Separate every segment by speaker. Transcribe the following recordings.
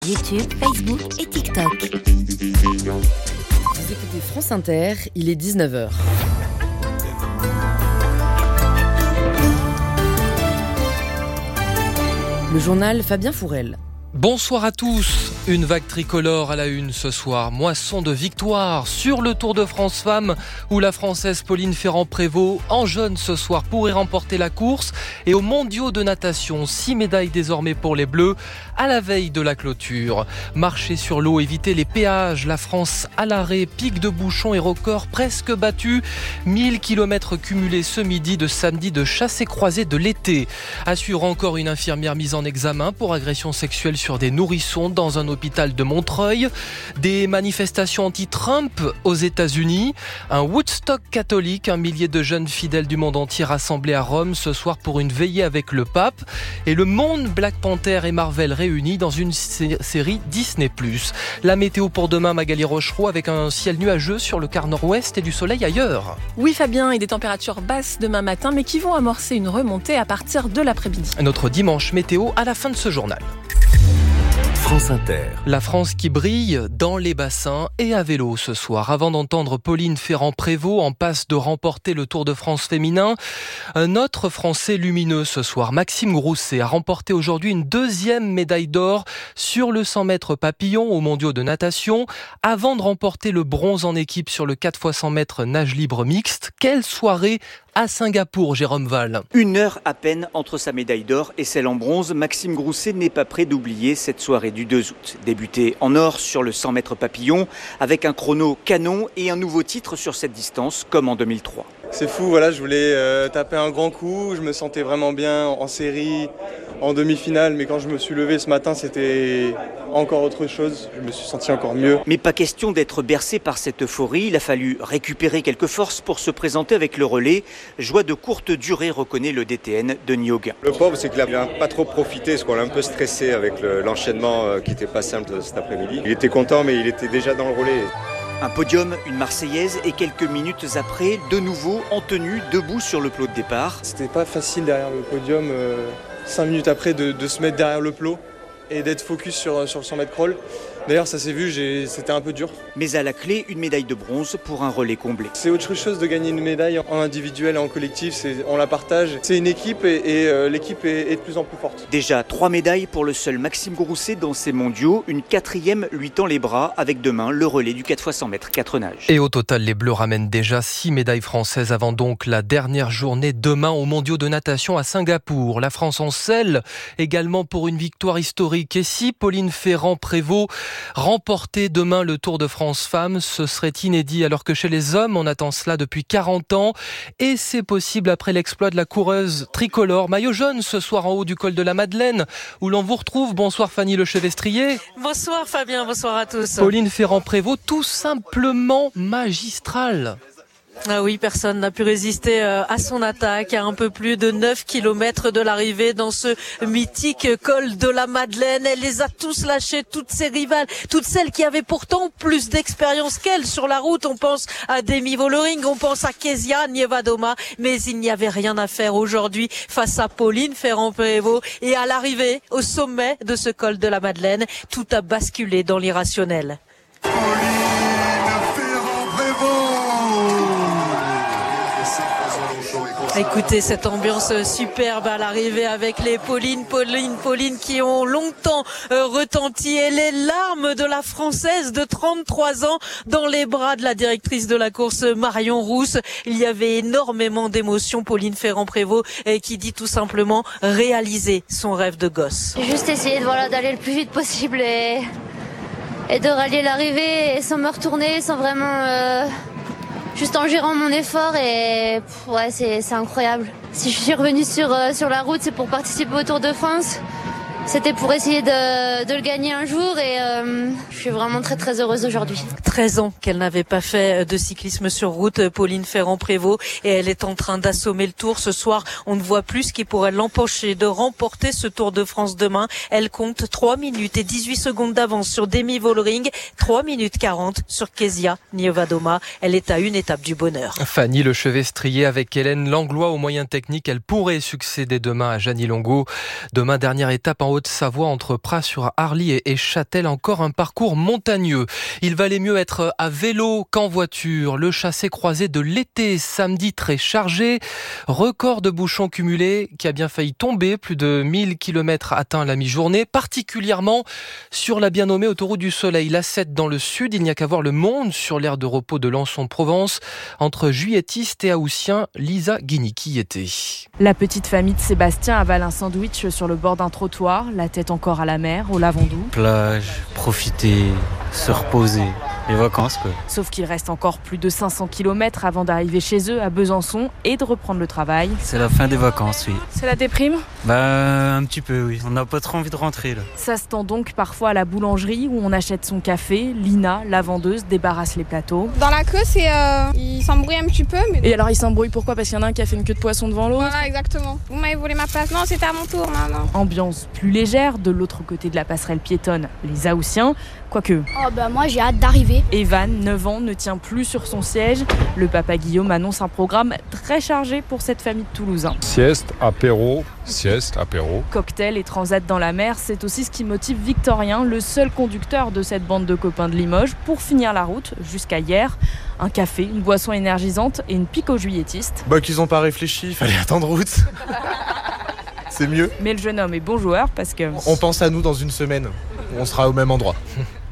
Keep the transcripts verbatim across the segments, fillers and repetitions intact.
Speaker 1: YouTube, Facebook et TikTok.
Speaker 2: Vous écoutez France Inter, il est dix-neuf heures. Le journal Fabien Fourel.
Speaker 3: Bonsoir à tous. Une vague tricolore à la une ce soir. Moisson de victoire sur le Tour de France Femmes où la Française Pauline Ferrand-Prévot, en jaune ce soir, pourrait remporter la course. Et aux mondiaux de natation, six médailles désormais pour les Bleus à la veille de la clôture. Marcher sur l'eau, éviter les péages. La France à l'arrêt, pic de bouchons et record presque battu. mille kilomètres cumulés ce midi de samedi de chassé-croisé de l'été. À suivre encore une infirmière mise en examen pour agression sexuelle sur des nourrissons dans un hôpital de Montreuil, des manifestations anti-Trump aux États-Unis, un Woodstock catholique, un millier de jeunes fidèles du monde entier rassemblés à Rome ce soir pour une veillée avec le pape, et le monde Black Panther et Marvel réunis dans une sé- série Disney plus. La météo pour demain, Magali Rochereau, avec un ciel nuageux sur le quart nord-ouest et du soleil ailleurs.
Speaker 4: Oui Fabien, et des températures basses demain matin, mais qui vont amorcer une remontée à partir de l'après-midi.
Speaker 3: Notre dimanche météo à la fin de ce journal.
Speaker 5: France Inter.
Speaker 3: La France qui brille dans les bassins et à vélo ce soir. Avant d'entendre Pauline Ferrand-Prévot en passe de remporter le Tour de France féminin, un autre Français lumineux ce soir, Maxime Grousset, a remporté aujourd'hui une deuxième médaille d'or sur le cent mètres papillon aux mondiaux de natation, avant de remporter le bronze en équipe sur le quatre fois cent mètres nage libre mixte. Quelle soirée à Singapour, Jérôme Val.
Speaker 6: Une heure à peine entre sa médaille d'or et celle en bronze, Maxime Grousset n'est pas prêt d'oublier cette soirée du deux août. Débuté en or sur le cent mètres papillon, avec un chrono canon et un nouveau titre sur cette distance, comme en deux mille trois.
Speaker 7: C'est fou, voilà, je voulais euh, taper un grand coup, je me sentais vraiment bien en série, en demi-finale, mais quand je me suis levé ce matin, c'était encore autre chose, je me suis senti encore mieux.
Speaker 6: Mais pas question d'être bercé par cette euphorie, il a fallu récupérer quelques forces pour se présenter avec le relais. Joie de courte durée, reconnaît le D T N de Nioga.
Speaker 8: Le pauvre, c'est qu'il n'a pas trop profité, parce qu'on l'a un peu stressé avec le, l'enchaînement qui n'était pas simple cet après-midi. Il était content, mais il était déjà dans le relais.
Speaker 6: Un podium, une Marseillaise et quelques minutes après, de nouveau en tenue, debout sur le plot de départ.
Speaker 7: C'était pas facile derrière le podium, euh, cinq minutes après, de, de se mettre derrière le plot et d'être focus sur, sur le cent mètres crawl. D'ailleurs, ça s'est vu, j'ai, c'était un peu dur.
Speaker 6: Mais à la clé, une médaille de bronze pour un relais comblé.
Speaker 7: C'est autre chose de gagner une médaille en individuel et en collectif, c'est, on la partage. C'est une équipe et, et euh, l'équipe est, est de plus en plus forte.
Speaker 6: Déjà trois médailles pour le seul Maxime Grousset dans ces mondiaux. Une quatrième lui tend les bras avec demain le relais du quatre fois cent mètres quatre nages.
Speaker 3: Et au total, les Bleus ramènent déjà six médailles françaises avant donc la dernière journée demain aux mondiaux de natation à Singapour. La France en selle également pour une victoire historique. Et si Pauline Ferrand-Prévot remporter demain le Tour de France Femmes, ce serait inédit alors que chez les hommes, on attend cela depuis quarante ans et c'est possible après l'exploit de la coureuse tricolore. Maillot jaune ce soir en haut du col de la Madeleine où l'on vous retrouve. Bonsoir Fanny Lechevestrier.
Speaker 9: Bonsoir Fabien, bonsoir à tous.
Speaker 3: Pauline Ferrand-Prévot, tout simplement magistrale.
Speaker 9: Ah oui, personne n'a pu résister à son attaque à un peu plus de neuf kilomètres de l'arrivée dans ce mythique col de la Madeleine. Elle les a tous lâchés, toutes ses rivales, toutes celles qui avaient pourtant plus d'expérience qu'elle sur la route. On pense à Demi Vollering, on pense à Kezia Niewiadoma, mais il n'y avait rien à faire aujourd'hui face à Pauline Ferrand-Prévot. Et à l'arrivée, au sommet de ce col de la Madeleine, tout a basculé dans l'irrationnel. Écoutez cette ambiance superbe à l'arrivée avec les Pauline, Pauline, Pauline qui ont longtemps euh, retenti et les larmes de la Française de trente-trois ans dans les bras de la directrice de la course Marion Rousse. Il y avait énormément d'émotions. Pauline Ferrand-Prévôt euh, qui dit tout simplement réaliser son rêve de gosse.
Speaker 10: J'ai juste essayé de, voilà, d'aller le plus vite possible et, et de rallier l'arrivée et sans me retourner, sans vraiment... Euh... Juste en gérant mon effort et pff, ouais, c'est, c'est incroyable. Si je suis revenue sur, euh, sur la route, c'est pour participer au Tour de France. C'était pour essayer de, de le gagner un jour et euh, je suis vraiment très très heureuse aujourd'hui.
Speaker 9: treize ans qu'elle n'avait pas fait de cyclisme sur route, Pauline Ferrand-Prévot, et elle est en train d'assommer le Tour. Ce soir, on ne voit plus ce qui pourrait l'empêcher de remporter ce Tour de France demain. Elle compte trois minutes et dix-huit secondes d'avance sur Demi Vollering, trois minutes quarante sur Kezia Niewiadoma. Elle est à une étape du bonheur.
Speaker 3: Fanny Lechevestrier avec Hélène Langlois aux moyens techniques. Elle pourrait succéder demain à Jeannie Longo. Demain, dernière étape en haute Haute-Savoie entre Pras-sur-Arly et Châtel. Encore un parcours montagneux. Il valait mieux être à vélo qu'en voiture. Le chassé-croisé de l'été, samedi très chargé. Record de bouchons cumulés qui a bien failli tomber. Plus de mille kilomètres atteints la mi-journée. Particulièrement sur la bien nommée autoroute du Soleil. La sept dans le sud. Il n'y a qu'à voir le monde sur l'aire de repos de Lançon-Provence. Entre juilletistes et haussiens, Lisa Guinicki y était.
Speaker 11: La petite famille de Sébastien avale un sandwich sur le bord d'un trottoir, la tête encore à la mer, au Lavandou.
Speaker 12: Plage, profiter, se reposer, les vacances quoi.
Speaker 11: Sauf qu'il reste encore plus de cinq cents kilomètres avant d'arriver chez eux à Besançon et de reprendre le travail.
Speaker 12: C'est la fin des vacances, oui.
Speaker 11: C'est la déprime ?
Speaker 12: Bah un petit peu, oui. On n'a pas trop envie de rentrer là.
Speaker 11: Ça se tend donc parfois à la boulangerie où on achète son café. Lina, la vendeuse, débarrasse les plateaux.
Speaker 13: Dans la queue, c'est euh, il s'embrouille un petit peu. Mais...
Speaker 11: Et alors il s'embrouille pourquoi ? Parce qu'il y en a un qui a fait une queue de poisson devant l'autre ?
Speaker 13: Voilà, exactement. Vous m'avez volé ma place. Non, c'était à mon tour, non, non.
Speaker 11: Ambiance plus légère, de l'autre côté de la passerelle piétonne, les Haussiens. Quoique.
Speaker 14: Oh bah moi j'ai hâte d'arriver.
Speaker 11: Evan, neuf ans, ne tient plus sur son siège. Le papa Guillaume annonce un programme très chargé pour cette famille de Toulousains.
Speaker 15: Sieste, apéro, sieste, apéro.
Speaker 11: Cocktail et transat dans la mer, c'est aussi ce qui motive Victorien, le seul conducteur de cette bande de copains de Limoges, pour finir la route jusqu'à hier. Un café, une boisson énergisante et une pique aux juilletistes.
Speaker 16: Bah qu'ils ont pas réfléchi, il fallait attendre route. C'est mieux.
Speaker 11: Mais le jeune homme est bon joueur parce que...
Speaker 16: On pense à nous dans une semaine, on sera au même endroit.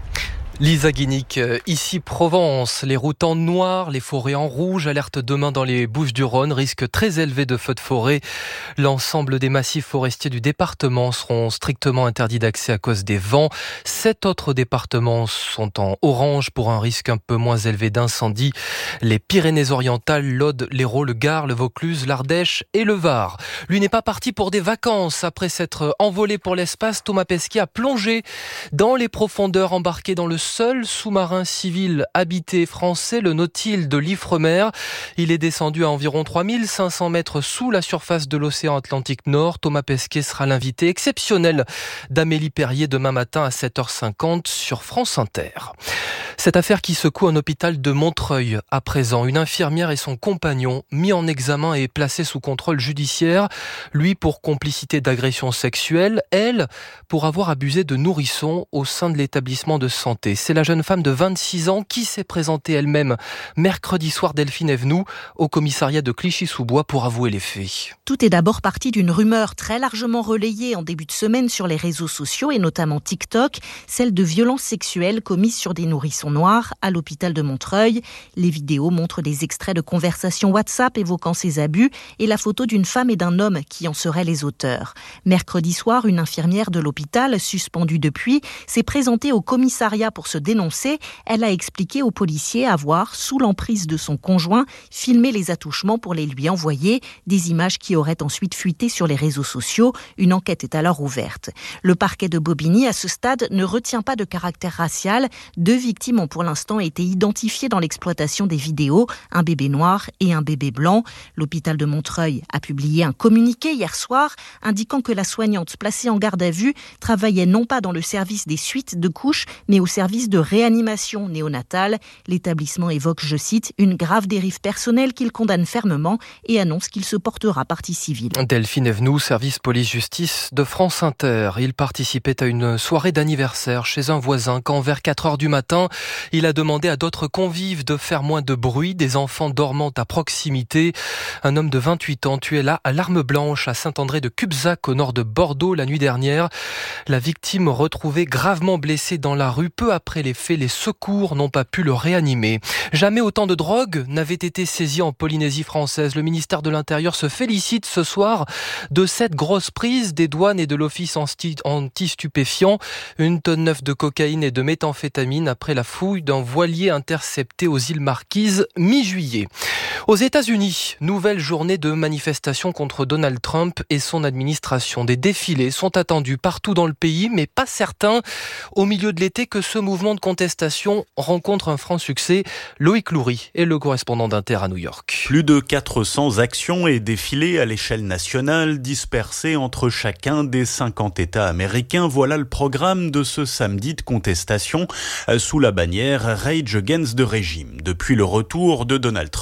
Speaker 3: Lisa Guinic, ici Provence, les routes en noir, les forêts en rouge, alerte demain dans les Bouches-du-Rhône, risque très élevé de feux de forêt. L'ensemble des massifs forestiers du département seront strictement interdits d'accès à cause des vents. Sept autres départements sont en orange pour un risque un peu moins élevé d'incendie. Les Pyrénées-Orientales, l'Aude, l'Hérault, le Gard, le Vaucluse, l'Ardèche et le Var. Lui n'est pas parti pour des vacances. Après s'être envolé pour l'espace, Thomas Pesquet a plongé dans les profondeurs, embarqué dans le seul sous-marin civil habité français, le Nautile de l'Ifremer. Il est descendu à environ trois mille cinq cents mètres sous la surface de l'océan Atlantique Nord. Thomas Pesquet sera l'invité exceptionnel d'Amélie Perrier demain matin à sept heures cinquante sur France Inter. Cette affaire qui secoue un hôpital de Montreuil à présent. Une infirmière et son compagnon mis en examen et placés sous contrôle judiciaire. Lui pour complicité d'agression sexuelle, elle pour avoir abusé de nourrissons au sein de l'établissement de santé. C'est la jeune femme de vingt-six ans qui s'est présentée elle-même mercredi soir, Delphine Evenou, au commissariat de Clichy-sous-Bois pour avouer les faits.
Speaker 17: Tout est d'abord parti d'une rumeur très largement relayée en début de semaine sur les réseaux sociaux et notamment TikTok, celle de violences sexuelles commises sur des nourrissons noirs à l'hôpital de Montreuil. Les vidéos montrent des extraits de conversations WhatsApp évoquant ces abus et la photo d'une femme et d'un homme qui en seraient les auteurs. Mercredi soir, une infirmière de l'hôpital, suspendue depuis, s'est présentée au commissariat pour se dénoncer. Elle a expliqué aux policiers avoir, sous l'emprise de son conjoint, filmé les attouchements pour les lui envoyer, des images qui auraient ensuite fuité sur les réseaux sociaux. Une enquête est alors ouverte. Le parquet de Bobigny, à ce stade, ne retient pas de caractère racial. Deux victimes ont pour l'instant été identifiées dans l'exploitation des vidéos, un bébé noir et un bébé blanc. L'hôpital de Montreuil a publié un communiqué hier soir indiquant que la soignante placée en garde à vue travaillait non pas dans le service des suites de couches, mais au service de réanimation néonatale. L'établissement évoque, je cite, une grave dérive personnelle qu'il condamne fermement et annonce qu'il se portera partie civile.
Speaker 3: Delphine Evenou, service police-justice de France Inter. Il participait à une soirée d'anniversaire chez un voisin quand vers quatre heures du matin, il a demandé à d'autres convives de faire moins de bruit, des enfants dormant à proximité. Un homme de vingt-huit ans tué là à l'arme blanche à Saint-André de Cubzac au nord de Bordeaux la nuit dernière. La victime retrouvée gravement blessée dans la rue. Peu après les faits, les secours n'ont pas pu le réanimer. Jamais autant de drogue n'avait été saisie en Polynésie française. Le ministère de l'Intérieur se félicite ce soir de cette grosse prise des douanes et de l'office anti-stupéfiants. Une tonne neuf de cocaïne et de méthamphétamine après la fouille d'un voilier intercepté aux îles Marquises mi-juillet. Aux États-Unis, nouvelle journée de manifestation contre Donald Trump et son administration. Des défilés sont attendus partout dans le pays, mais pas certains au milieu de l'été que ce mouvement de contestation rencontre un franc succès. Loïc Loury est le correspondant d'Inter à New York.
Speaker 18: Plus de quatre cents actions et défilés à l'échelle nationale dispersés entre chacun des cinquante États américains. Voilà le programme de ce samedi de contestation sous la bannière Rage Against the Regime. Depuis le retour de Donald Trump au pouvoir,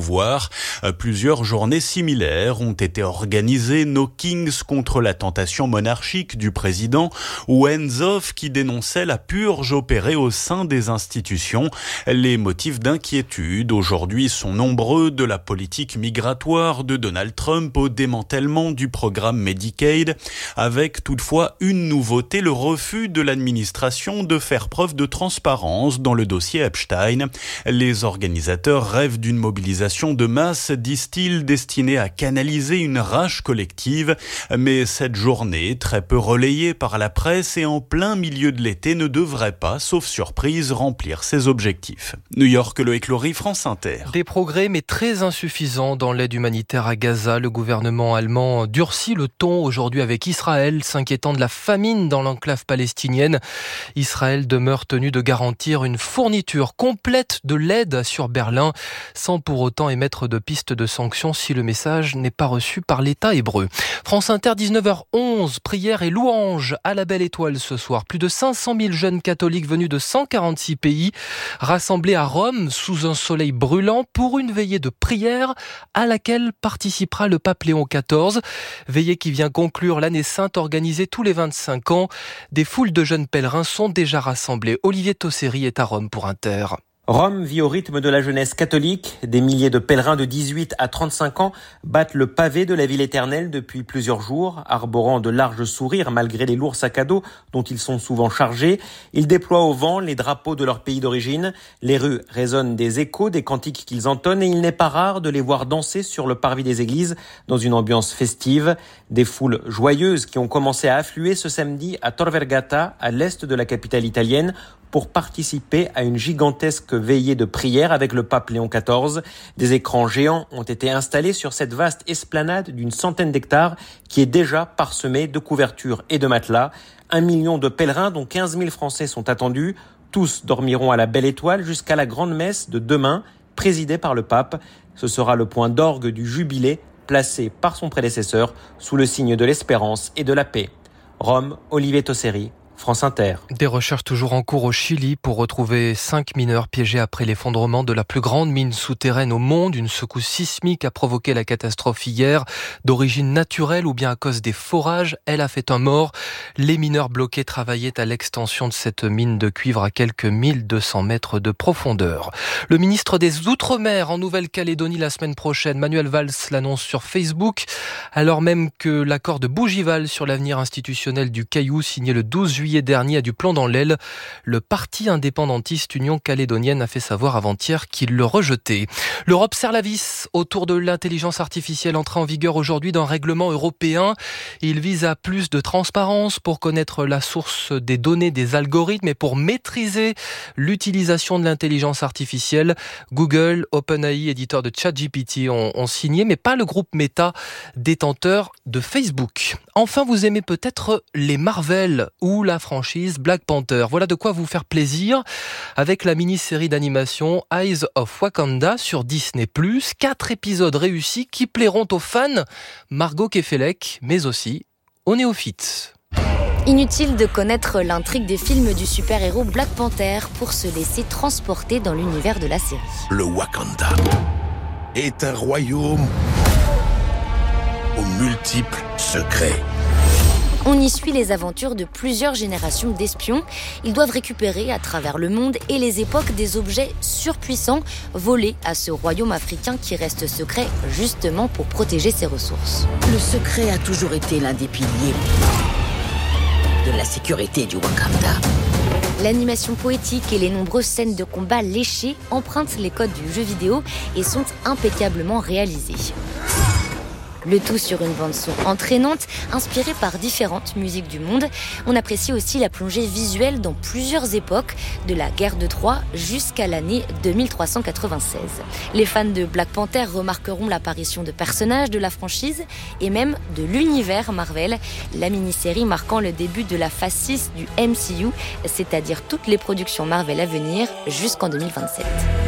Speaker 18: pouvoir. Plusieurs journées similaires ont été organisées, No Kings contre la tentation monarchique du président ou Hands Off qui dénonçait la purge opérée au sein des institutions. Les motifs d'inquiétude aujourd'hui sont nombreux, de la politique migratoire de Donald Trump au démantèlement du programme Medicaid, avec toutefois une nouveauté, le refus de l'administration de faire preuve de transparence dans le dossier Epstein. Les organisateurs rêvent d'une mobilisation de masse, disent-ils, destinée à canaliser une rage collective. Mais cette journée, très peu relayée par la presse et en plein milieu de l'été, ne devrait pas, sauf surprise, remplir ses objectifs. New York, Loïc Laurie, France Inter.
Speaker 3: Des progrès, mais très insuffisants dans l'aide humanitaire à Gaza. Le gouvernement allemand durcit le ton aujourd'hui avec Israël, s'inquiétant de la famine dans l'enclave palestinienne. Israël demeure tenu de garantir une fourniture complète de l'aide sur Berlin, sans pour autant émettre de pistes de sanctions si le message n'est pas reçu par l'État hébreu. France Inter, dix-neuf heures onze, prière et louange à la Belle Étoile ce soir. Plus de cinq cent mille jeunes catholiques venus de cent quarante-six pays, rassemblés à Rome sous un soleil brûlant pour une veillée de prière à laquelle participera le pape Léon quatorze. Veillée qui vient conclure l'année sainte organisée tous les vingt-cinq ans. Des foules de jeunes pèlerins sont déjà rassemblés. Olivier Tosséry est à Rome pour Inter.
Speaker 14: Rome vit au rythme de la jeunesse catholique. Des milliers de pèlerins de dix-huit à trente-cinq ans battent le pavé de la ville éternelle depuis plusieurs jours, arborant de larges sourires malgré les lourds sacs à dos dont ils sont souvent chargés. Ils déploient au vent les drapeaux de leur pays d'origine. Les rues résonnent des échos des cantiques qu'ils entonnent et il n'est pas rare de les voir danser sur le parvis des églises dans une ambiance festive. Des foules joyeuses qui ont commencé à affluer ce samedi à Tor Vergata, à l'est de la capitale italienne, pour participer à une gigantesque veillée de prière avec le pape Léon quatorze. Des écrans géants ont été installés sur cette vaste esplanade d'une centaine d'hectares qui est déjà parsemée de couvertures et de matelas. Un million de pèlerins, dont quinze mille Français, sont attendus. Tous dormiront à la Belle Étoile jusqu'à la grande messe de demain, présidée par le pape. Ce sera le point d'orgue du jubilé, placé par son prédécesseur sous le signe de l'espérance et de la paix. Rome, Olivier Tosséry, France Inter.
Speaker 3: Des recherches toujours en cours au Chili pour retrouver cinq mineurs piégés après l'effondrement de la plus grande mine souterraine au monde. Une secousse sismique a provoqué la catastrophe hier. D'origine naturelle ou bien à cause des forages, elle a fait un mort. Les mineurs bloqués travaillaient à l'extension de cette mine de cuivre à quelques mille deux cents mètres de profondeur. Le ministre des Outre-mer en Nouvelle-Calédonie la semaine prochaine, Manuel Valls, l'annonce sur Facebook, alors même que l'accord de Bougival sur l'avenir institutionnel du Caillou, signé le douze juillet dernier, a du plomb dans l'aile. Le parti indépendantiste Union calédonienne a fait savoir avant-hier qu'il le rejetait. L'Europe serre la vis autour de l'intelligence artificielle entrée en vigueur aujourd'hui d'un règlement européen. Il vise à plus de transparence pour connaître la source des données des algorithmes et pour maîtriser l'utilisation de l'intelligence artificielle. Google, OpenAI, éditeur de ChatGPT, ont, ont signé, mais pas le groupe Meta, détenteur de Facebook. Enfin, vous aimez peut-être les Marvel ou la franchise Black Panther. Voilà de quoi vous faire plaisir avec la mini-série d'animation Eyes of Wakanda sur Disney plus. Quatre épisodes réussis qui plairont aux fans, Margot Kefelec, mais aussi aux néophytes.
Speaker 1: Inutile de connaître l'intrigue des films du super-héros Black Panther pour se laisser transporter dans l'univers de la série.
Speaker 19: Le Wakanda est un royaume aux multiples secrets.
Speaker 1: On y suit les aventures de plusieurs générations d'espions. Ils doivent récupérer à travers le monde et les époques des objets surpuissants volés à ce royaume africain qui reste secret justement pour protéger ses ressources.
Speaker 20: Le secret a toujours été l'un des piliers de la sécurité du Wakanda.
Speaker 1: L'animation poétique et les nombreuses scènes de combat léchées empruntent les codes du jeu vidéo et sont impeccablement réalisées. Le tout sur une bande-son entraînante, inspirée par différentes musiques du monde. On apprécie aussi la plongée visuelle dans plusieurs époques, de la guerre de Troie jusqu'à l'année deux mille trois cent quatre-vingt-seize. Les fans de Black Panther remarqueront l'apparition de personnages de la franchise et même de l'univers Marvel, la mini-série marquant le début de la phase six du M C U, c'est-à-dire toutes les productions Marvel à venir jusqu'en deux mille vingt-sept.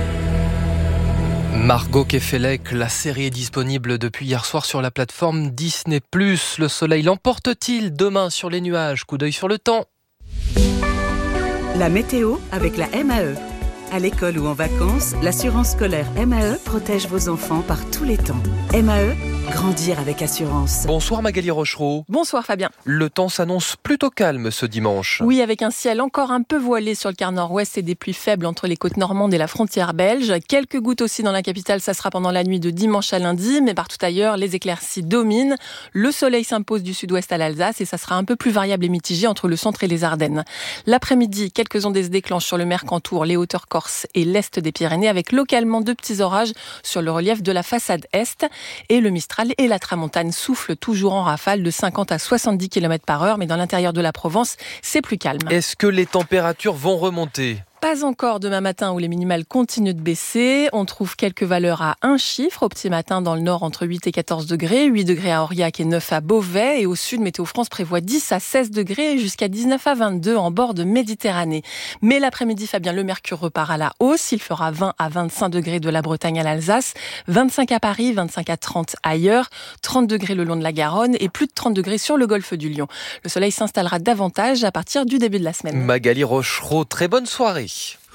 Speaker 3: Margot Kefelec, la série est disponible depuis hier soir sur la plateforme Disney plus. Le soleil l'emporte-t-il demain sur les nuages? Coup d'œil sur le temps.
Speaker 21: La météo avec la M A E. À l'école ou en vacances, l'assurance scolaire M A E protège vos enfants par tous les temps. M A E, grandir avec assurance.
Speaker 3: Bonsoir Magali Rochereau.
Speaker 4: Bonsoir Fabien.
Speaker 3: Le temps s'annonce plutôt calme ce dimanche.
Speaker 4: Oui, avec un ciel encore un peu voilé sur le quart nord-ouest et des pluies faibles entre les côtes normandes et la frontière belge. Quelques gouttes aussi dans la capitale, ça sera pendant la nuit de dimanche à lundi, mais partout ailleurs, les éclaircies dominent. Le soleil s'impose du sud-ouest à l'Alsace et ça sera un peu plus variable et mitigé entre le centre et les Ardennes. L'après-midi, quelques ondes se déclenchent sur le Mercantour, les hauteurs corses et l'est des Pyrénées, avec localement de petits orages sur le relief de la façade est. Et le Mistral et la Tramontane soufflent toujours en rafale de cinquante à soixante-dix kilomètres par heure, mais dans l'intérieur de la Provence, c'est plus calme.
Speaker 3: Est-ce que les températures vont remonter ?
Speaker 4: Pas encore demain matin où les minimales continuent de baisser. On trouve quelques valeurs à un chiffre. Au petit matin, dans le nord, entre huit et quatorze degrés. huit degrés à Aurillac et neuf à Beauvais. Et au sud, Météo France prévoit dix à seize degrés jusqu'à dix-neuf à vingt-deux en bord de Méditerranée. Mais l'après-midi, Fabien, le mercure repart à la hausse. Il fera vingt à vingt-cinq degrés de la Bretagne à l'Alsace. vingt-cinq à Paris, vingt-cinq à trente ailleurs. trente degrés le long de la Garonne et plus de trente degrés sur le golfe du Lion. Le soleil s'installera davantage à partir du début de la semaine.
Speaker 3: Magali Rochereau, très bonne soirée.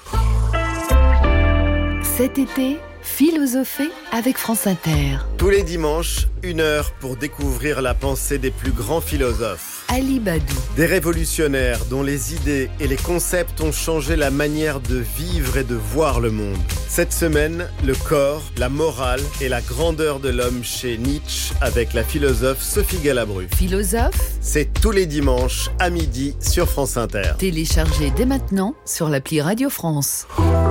Speaker 22: Cet été, philosophez avec France Inter.
Speaker 23: Tous les dimanches, une heure pour découvrir la pensée des plus grands philosophes.
Speaker 22: Ali Badou.
Speaker 23: Des révolutionnaires dont les idées et les concepts ont changé la manière de vivre et de voir le monde. Cette semaine, le corps, la morale et la grandeur de l'homme chez Nietzsche avec la philosophe Sophie Galabru.
Speaker 22: Philosophe,
Speaker 23: c'est tous les dimanches à midi sur France Inter.
Speaker 22: Téléchargez dès maintenant sur l'appli Radio France.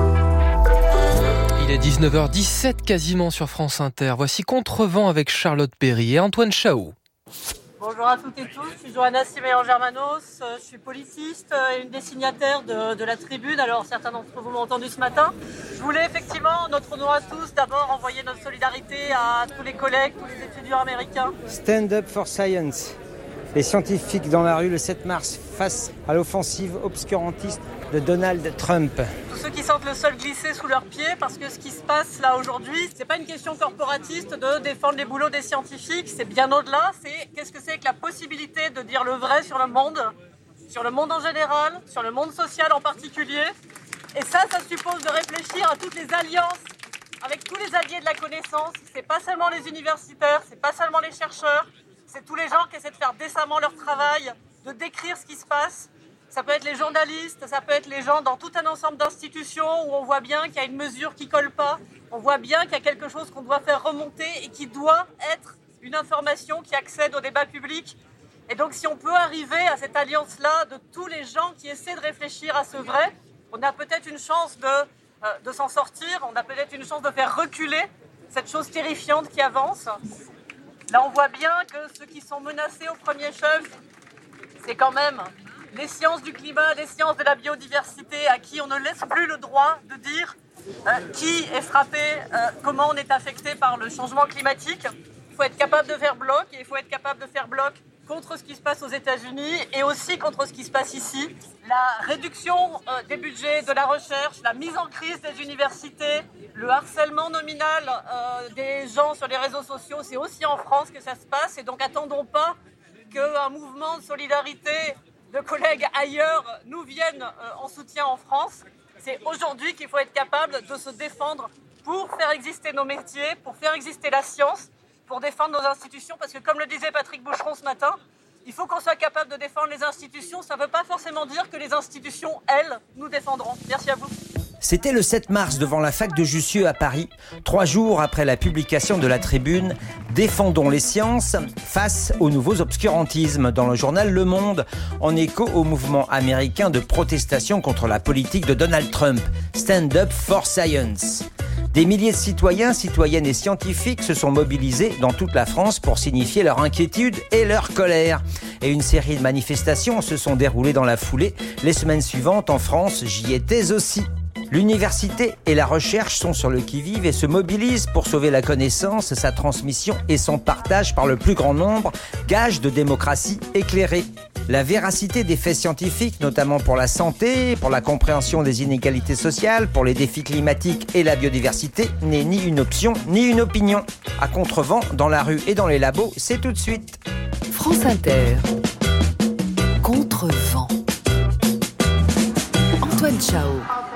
Speaker 3: Il est dix-neuf heures dix-sept quasiment sur France Inter. Voici Contrevent avec Charlotte Perry et Antoine Chaou.
Speaker 24: Bonjour à toutes et tous, je suis Johanna Siméon-Germanos, je suis politiste et une des signataires de, de la tribune. Alors certains d'entre vous m'ont entendu ce matin. Je voulais effectivement, notre nom à tous, d'abord envoyer notre solidarité à tous les collègues, tous les étudiants américains.
Speaker 25: Stand up for science. Les scientifiques dans la rue le sept mars face à l'offensive obscurantiste de Donald Trump.
Speaker 24: Tous ceux qui sentent le sol glisser sous leurs pieds, parce que ce qui se passe là aujourd'hui, c'est pas une question corporatiste de défendre les boulots des scientifiques, c'est bien au-delà, c'est qu'est-ce que c'est que la possibilité de dire le vrai sur le monde, sur le monde en général, sur le monde social en particulier. Et ça, ça suppose de réfléchir à toutes les alliances avec tous les alliés de la connaissance. C'est pas seulement les universitaires, c'est pas seulement les chercheurs, c'est tous les gens qui essaient de faire décemment leur travail, de décrire ce qui se passe. Ça peut être les journalistes, ça peut être les gens dans tout un ensemble d'institutions où on voit bien qu'il y a une mesure qui colle pas, on voit bien qu'il y a quelque chose qu'on doit faire remonter et qui doit être une information qui accède au débat public. Et donc si on peut arriver à cette alliance-là de tous les gens qui essaient de réfléchir à ce vrai, on a peut-être une chance de, euh, de s'en sortir, on a peut-être une chance de faire reculer cette chose terrifiante qui avance. Là on voit bien que ceux qui sont menacés au premier chef, c'est quand même les sciences du climat, les sciences de la biodiversité, à qui on ne laisse plus le droit de dire euh, qui est frappé, euh, comment on est affecté par le changement climatique. Il faut être capable de faire bloc et il faut être capable de faire bloc contre ce qui se passe aux États-Unis et aussi contre ce qui se passe ici. La réduction euh, des budgets de la recherche, la mise en crise des universités, le harcèlement nominal euh, des gens sur les réseaux sociaux, c'est aussi en France que ça se passe. Et donc attendons pas qu'un mouvement de solidarité de collègues ailleurs nous viennent euh, en soutien en France. C'est aujourd'hui qu'il faut être capable de se défendre pour faire exister nos métiers, pour faire exister la science, pour défendre nos institutions, parce que comme le disait Patrick Boucheron ce matin, il faut qu'on soit capable de défendre les institutions. Ça ne veut pas forcément dire que les institutions, elles, nous défendront. Merci à vous.
Speaker 25: C'était le sept mars devant la fac de Jussieu à Paris, trois jours après la publication de la tribune « Défendons les sciences face aux nouveaux obscurantismes » dans le journal Le Monde, en écho au mouvement américain de protestation contre la politique de Donald Trump, « Stand up for science ». Des milliers de citoyens, citoyennes et scientifiques se sont mobilisés dans toute la France pour signifier leur inquiétude et leur colère. Et une série de manifestations se sont déroulées dans la foulée. Les semaines suivantes en France, j'y étais aussi. L'université et la recherche sont sur le qui-vive et se mobilisent pour sauver la connaissance, sa transmission et son partage par le plus grand nombre, gage de démocratie éclairée. La véracité des faits scientifiques, notamment pour la santé, pour la compréhension des inégalités sociales, pour les défis climatiques et la biodiversité, n'est ni une option ni une opinion. À Contrevent, dans la rue et dans les labos, c'est tout de suite.
Speaker 22: France Inter. Contrevent. Antoine Chaou.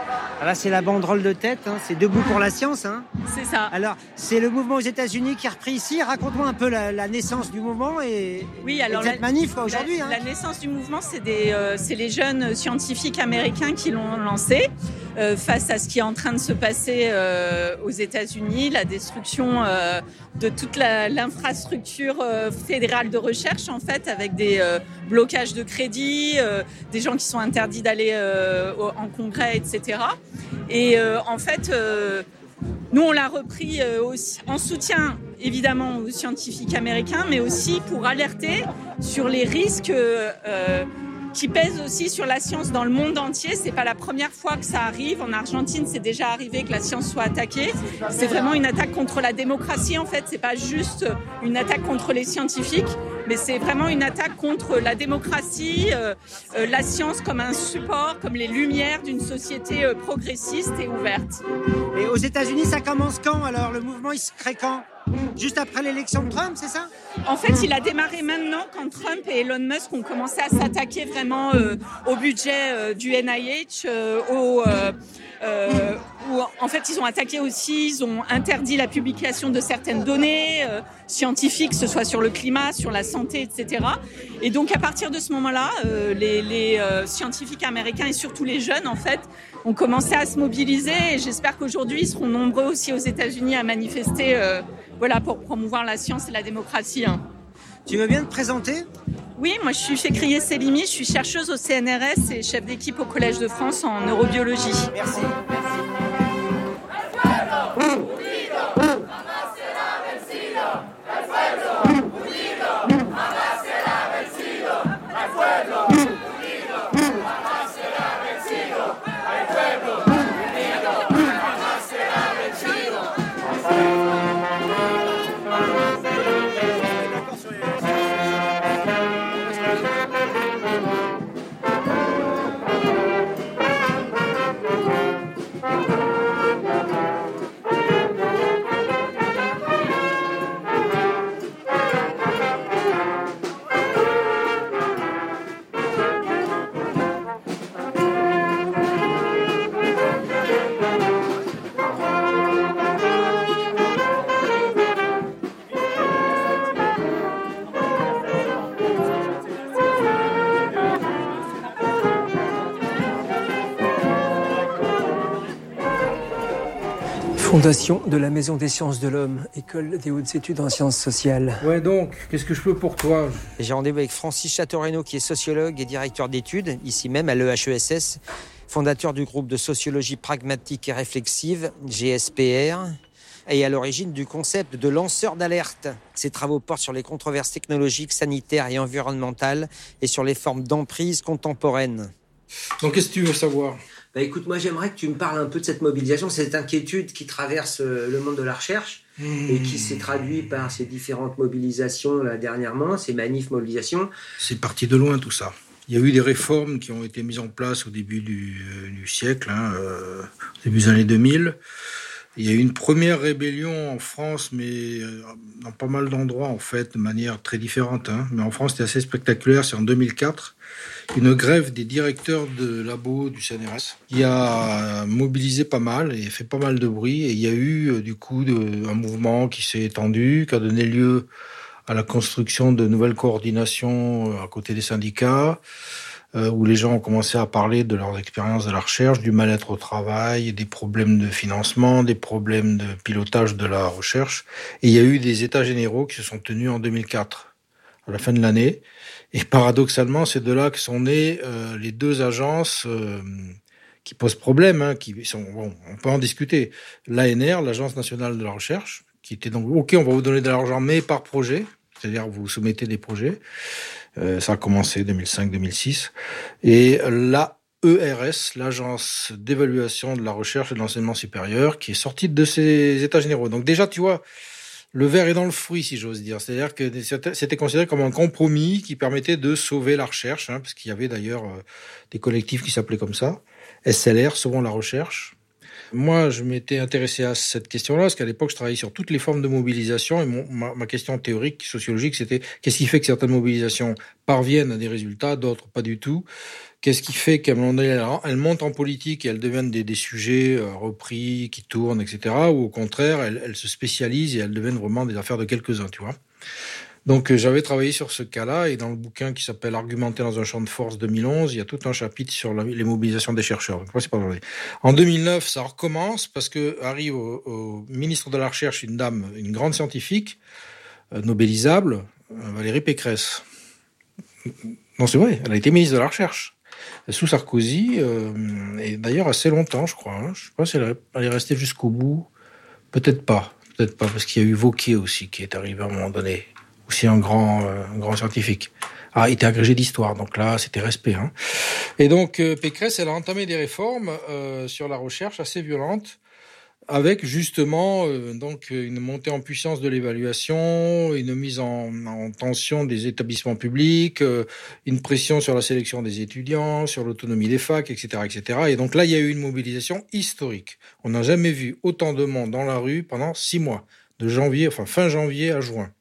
Speaker 2: Ah bah c'est la banderole de tête, hein. C'est Debout pour la science. Hein.
Speaker 5: C'est ça.
Speaker 2: Alors, c'est le mouvement aux États-Unis qui est repris ici. Raconte-moi un peu la, la naissance du mouvement et,
Speaker 5: oui, alors
Speaker 2: et cette
Speaker 5: la,
Speaker 2: manif aujourd'hui.
Speaker 5: La,
Speaker 2: hein.
Speaker 5: la naissance du mouvement, c'est, des, euh, c'est les jeunes scientifiques américains qui l'ont lancé euh, face à ce qui est en train de se passer euh, aux États-Unis, la destruction euh, de toute la, l'infrastructure euh, fédérale de recherche, en fait, avec des euh, blocages de crédit, euh, des gens qui sont interdits d'aller euh, en congrès, et cetera. Et euh, en fait, euh, nous, on l'a repris euh, aussi, en soutien, évidemment, aux scientifiques américains, mais aussi pour alerter sur les risques euh, qui pèsent aussi sur la science dans le monde entier. C'est pas la première fois que ça arrive. En Argentine, c'est déjà arrivé que la science soit attaquée. C'est vraiment une attaque contre la démocratie, en fait. C'est pas juste une attaque contre les scientifiques, mais c'est vraiment une attaque contre la démocratie, euh, euh, la science comme un support, comme les lumières d'une société euh, progressiste et ouverte.
Speaker 2: Et aux États-Unis, ça commence quand alors? Le mouvement, il se crée quand? Juste après l'élection de Trump, c'est ça?
Speaker 5: En fait, il a démarré maintenant quand Trump et Elon Musk ont commencé à s'attaquer vraiment euh, au budget euh, du N I H, euh, au... Euh, Euh, où en fait ils ont attaqué aussi, ils ont interdit la publication de certaines données euh, scientifiques, que ce soit sur le climat, sur la santé, et cetera. Et donc à partir de ce moment-là, euh, les, les euh, scientifiques américains et surtout les jeunes en fait ont commencé à se mobiliser et j'espère qu'aujourd'hui ils seront nombreux aussi aux États-Unis à manifester, euh, voilà, pour promouvoir la science et la démocratie. Hein.
Speaker 2: Tu veux bien te présenter?
Speaker 5: Oui, moi je suis Fécrier Célimi, je suis chercheuse au C N R S et chef d'équipe au Collège de France en neurobiologie.
Speaker 2: Merci.
Speaker 6: Fondation de la Maison des Sciences de l'Homme, École des hautes études en sciences sociales.
Speaker 7: Ouais donc, qu'est-ce que je peux pour toi?
Speaker 25: J'ai rendez-vous avec Francis Chateaurenaud qui est sociologue et directeur d'études, ici même à l'E H E S S, fondateur du groupe de sociologie pragmatique et réflexive, G S P R, et à l'origine du concept de lanceur d'alerte. Ses travaux portent sur les controverses technologiques, sanitaires et environnementales et sur les formes d'emprise contemporaines.
Speaker 7: Donc qu'est-ce que tu veux savoir?
Speaker 6: Bah écoute, moi j'aimerais que tu me parles un peu de cette mobilisation, cette inquiétude qui traverse le monde de la recherche mmh. et qui s'est traduite par ces différentes mobilisations là, dernièrement, ces manifs, mobilisations.
Speaker 7: C'est parti de loin tout ça. Il y a eu des réformes qui ont été mises en place au début du, euh, du siècle, hein, euh, au début des années deux mille. Il y a eu une première rébellion en France, mais euh, dans pas mal d'endroits en fait, de manière très différente. Hein. Mais en France, c'était assez spectaculaire, c'est en deux mille quatre. Une grève des directeurs de labo du C N R S qui a mobilisé pas mal et fait pas mal de bruit. Et il y a eu du coup de, un mouvement qui s'est étendu, qui a donné lieu à la construction de nouvelles coordinations à côté des syndicats, euh, où les gens ont commencé à parler de leurs expériences de la recherche, du mal-être au travail, des problèmes de financement, des problèmes de pilotage de la recherche. Et il y a eu des états généraux qui se sont tenus en deux mille quatre, à la fin de l'année. Et paradoxalement, c'est de là que sont nées euh, les deux agences euh, qui posent problème, hein, qui sont, bon, on peut en discuter. L'A N R, l'Agence nationale de la recherche, qui était donc, ok, on va vous donner de l'argent, mais par projet, c'est-à-dire vous soumettez des projets. Euh, ça a commencé deux mille cinq deux mille six. Et l'A E R S, l'Agence d'évaluation de la recherche et de l'enseignement supérieur, qui est sortie de ces états généraux. Donc déjà, tu vois, le verre est dans le fruit, si j'ose dire. C'est-à-dire que c'était considéré comme un compromis qui permettait de sauver la recherche, hein, parce qu'il y avait d'ailleurs euh, des collectifs qui s'appelaient comme ça, S L R, Sauvons la recherche, Moi, je m'étais intéressé à cette question-là, parce qu'à l'époque, je travaillais sur toutes les formes de mobilisation, et mon, ma, ma question théorique, sociologique, c'était qu'est-ce qui fait que certaines mobilisations parviennent à des résultats, d'autres pas du tout? Qu'est-ce qui fait qu'à un moment donné, elles, elles montent en politique et elles deviennent des, des sujets euh, repris, qui tournent, et cetera, ou au contraire, elles, elles se spécialisent et elles deviennent vraiment des affaires de quelques-uns, tu vois? Donc, euh, j'avais travaillé sur ce cas-là, et dans le bouquin qui s'appelle Argumenter dans un champ de force deux mille onze, il y a tout un chapitre sur la, les mobilisations des chercheurs. Donc, c'est pas aujourd'hui. En deux mille neuf, ça recommence parce que arrive au, au ministre de la Recherche une dame, une grande scientifique, euh, nobélisable, euh, Valérie Pécresse. Non, c'est vrai, elle a été ministre de la Recherche sous Sarkozy, euh, et d'ailleurs assez longtemps, je crois. Hein. Je sais pas si elle est, elle est restée jusqu'au bout. Peut-être pas, peut-être pas, parce qu'il y a eu Wauquiez aussi qui est arrivé à un moment donné. Aussi un grand, euh, un grand scientifique. Ah, il était agrégé d'histoire, donc là, c'était respect. Hein. Et donc, euh, Pécresse, elle a entamé des réformes euh, sur la recherche assez violentes, avec justement euh, donc une montée en puissance de l'évaluation, une mise en, en tension des établissements publics, euh, une pression sur la sélection des étudiants, sur l'autonomie des facs, et cetera, et cetera. Et donc là, il y a eu une mobilisation historique. On n'a jamais vu autant de monde dans la rue pendant six mois, de janvier, enfin fin janvier à juin.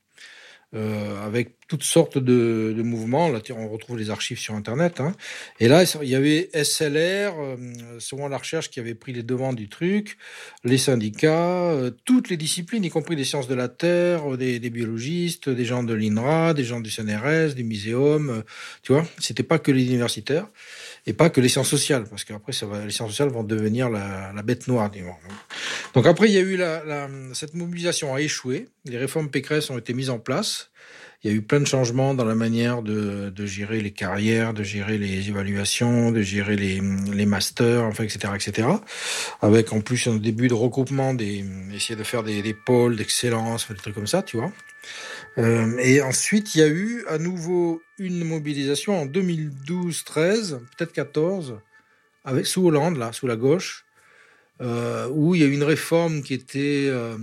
Speaker 7: Euh, avec toutes sortes de, de mouvements. Là, on retrouve les archives sur Internet. Hein. Et là, il y avait S L R, euh, souvent la recherche qui avait pris les devants du truc, les syndicats, euh, toutes les disciplines, y compris les sciences de la Terre, des, des biologistes, des gens de l'I N R A, des gens du C N R S, des muséums. Euh, tu vois, c'était pas que les universitaires et pas que les sciences sociales, parce qu'après, ça va, les sciences sociales vont devenir la, la bête noire du monde. Donc après, il y a eu la, la, cette mobilisation a échoué. Les réformes Pécresse ont été mises en place. Il y a eu plein de changements dans la manière de, de gérer les carrières, de gérer les évaluations, de gérer les, les masters, enfin, et cetera, et cetera. Avec en plus un début de regroupement, des, essayer de faire des, des pôles d'excellence, des trucs comme ça, tu vois. Euh, et ensuite, il y a eu à nouveau une mobilisation en deux mille douze treize, peut-être quatorze, avec, sous Hollande, là, sous la gauche, euh, où il y a eu une réforme qui était euh,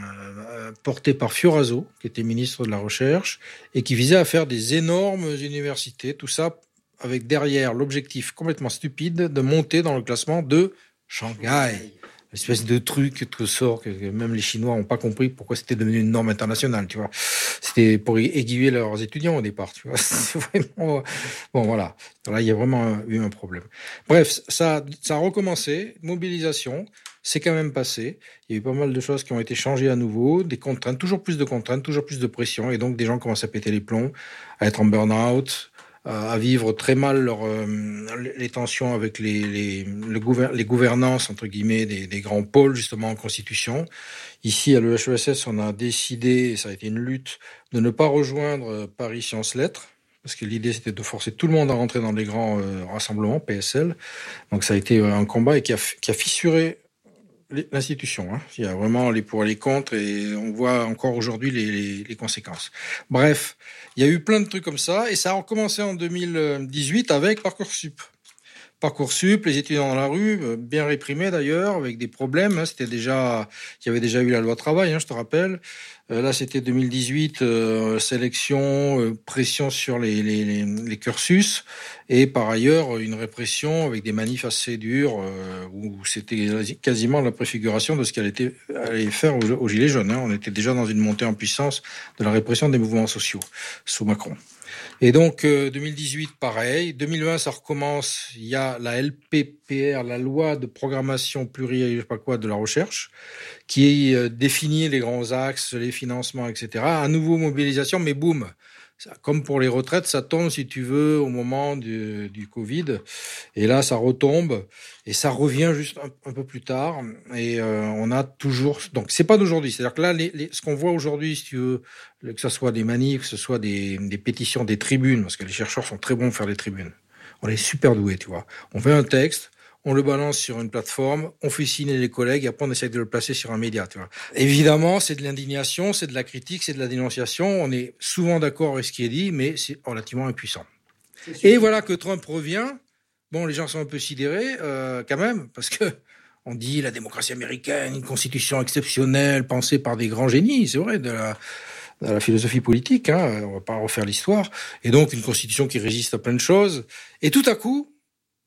Speaker 7: euh, portée par Fioraso, qui était ministre de la Recherche, et qui visait à faire des énormes universités, tout ça avec derrière l'objectif complètement stupide de monter dans le classement de Shanghai. Espèce de truc que sort que même les Chinois n'ont pas compris pourquoi c'était devenu une norme internationale, tu vois. C'était pour aiguiller leurs étudiants au départ, tu vois. C'est vraiment bon, voilà. Là, il y a vraiment eu un problème. Bref, ça, ça a recommencé. Mobilisation, c'est quand même passé. Il y a eu pas mal de choses qui ont été changées à nouveau, des contraintes, toujours plus de contraintes, toujours plus de pression, et donc des gens commencent à péter les plombs, à être en burn-out, à vivre très mal leur, euh, les tensions avec les, les, le gouver- les gouvernances, entre guillemets, des, des grands pôles, justement, en constitution. Ici, à l'E H E S S, on a décidé, et ça a été une lutte, de ne pas rejoindre Paris Sciences Lettres, parce que l'idée, c'était de forcer tout le monde à rentrer dans les grands euh, rassemblements, P S L. Donc ça a été un combat et qui a, qui a fissuré l'institution. Hein. Il y a vraiment les pour et les contre, et on voit encore aujourd'hui les, les, les conséquences. Bref, il y a eu plein de trucs comme ça, et ça a recommencé en deux mille dix-huit avec Parcoursup. Parcoursup, les étudiants dans la rue, bien réprimés d'ailleurs, avec des problèmes. Hein. C'était déjà, il y avait déjà eu la loi travail, hein, je te rappelle. Euh, là, c'était deux mille dix-huit, euh, sélection, euh, pression sur les, les, les, les cursus, et par ailleurs une répression avec des manifs assez durs, euh, où c'était quasiment la préfiguration de ce qu'elle était, allait faire aux, aux Gilets jaunes. Hein. On était déjà dans une montée en puissance de la répression des mouvements sociaux sous Macron. Et donc, euh, deux mille dix-huit, pareil. deux mille vingt, ça recommence. Il y a la L P P R, la loi de programmation pluriannuelle, je sais pas quoi, de la recherche, qui euh, définit les grands axes, les financements, et cetera. À nouveau, mobilisation, mais boum. Ça, comme pour les retraites, ça tombe, si tu veux, au moment du, du Covid. Et là, ça retombe. Et ça revient juste un, un peu plus tard. Et euh, on a toujours... Donc, c'est pas d'aujourd'hui. C'est-à-dire que là, les, les, ce qu'on voit aujourd'hui, si tu veux, que ce soit des manifs, que ce soit des, des pétitions, des tribunes, parce que les chercheurs sont très bons pour faire des tribunes. On est super doués, tu vois. On fait un texte, on le balance sur une plateforme, on fait signer les collègues, et après on essaie de le placer sur un média, tu vois. Évidemment, c'est de l'indignation, c'est de la critique, c'est de la dénonciation. On est souvent d'accord avec ce qui est dit, mais c'est relativement impuissant. Et voilà que Trump revient. Bon, les gens sont un peu sidérés, euh, quand même, parce que on dit la démocratie américaine, une constitution exceptionnelle, pensée par des grands génies, c'est vrai, de la, de la philosophie politique, hein, on va pas refaire l'histoire. Et donc, une constitution qui résiste à plein de choses. Et tout à coup,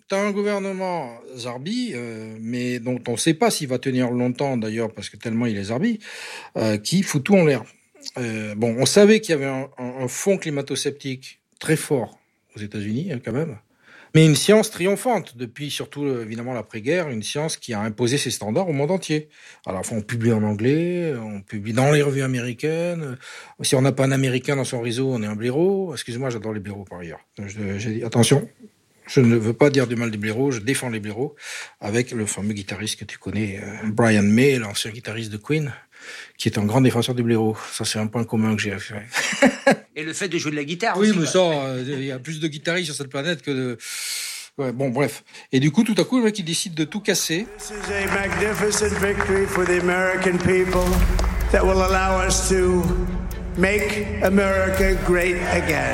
Speaker 7: tu as un gouvernement zarbi, euh, mais dont on ne sait pas s'il va tenir longtemps d'ailleurs, parce que tellement il est zarbi, euh, qui fout tout en l'air. Euh, bon, on savait qu'il y avait un, un, un fond climato-sceptique très fort aux États-Unis, hein, quand même. Mais une science triomphante, depuis surtout évidemment l'après-guerre, une science qui a imposé ses standards au monde entier. Alors on publie en anglais, on publie dans les revues américaines. Si on n'a pas un Américain dans son réseau, on est un blaireau. Excuse-moi, j'adore les blaireaux par ailleurs. Je, j'ai dit, attention, je ne veux pas dire du mal des blaireaux, je défends les blaireaux, avec le fameux guitariste que tu connais, Brian May, l'ancien guitariste de Queen, qui est un grand défenseur du blaireau. Ça, c'est un point commun que j'ai.
Speaker 8: Et le fait de jouer de la guitare
Speaker 7: oui,
Speaker 8: aussi.
Speaker 7: Oui, mais ça, il euh, y a plus de guitaristes sur cette planète que de... Ouais, bon, bref. Et du coup, tout à coup, le mec, il décide de tout casser.
Speaker 9: This is a magnificent victory for the American people that will allow us to make America great again.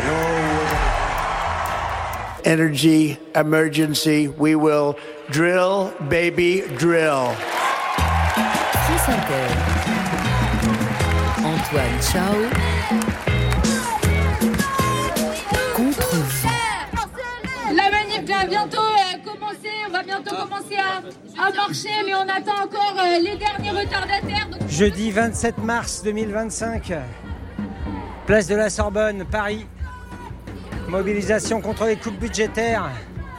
Speaker 9: Oh. Energy emergency. We will drill, baby, drill.
Speaker 22: France Inter. Antoine Chao.
Speaker 10: La manif va bientôt euh, commencer, on va bientôt commencer à, à marcher, mais on attend encore euh, les derniers retardataires. Donc...
Speaker 25: Jeudi vingt-sept mars deux mille vingt-cinq, place de la Sorbonne, Paris. Mobilisation contre les coupes budgétaires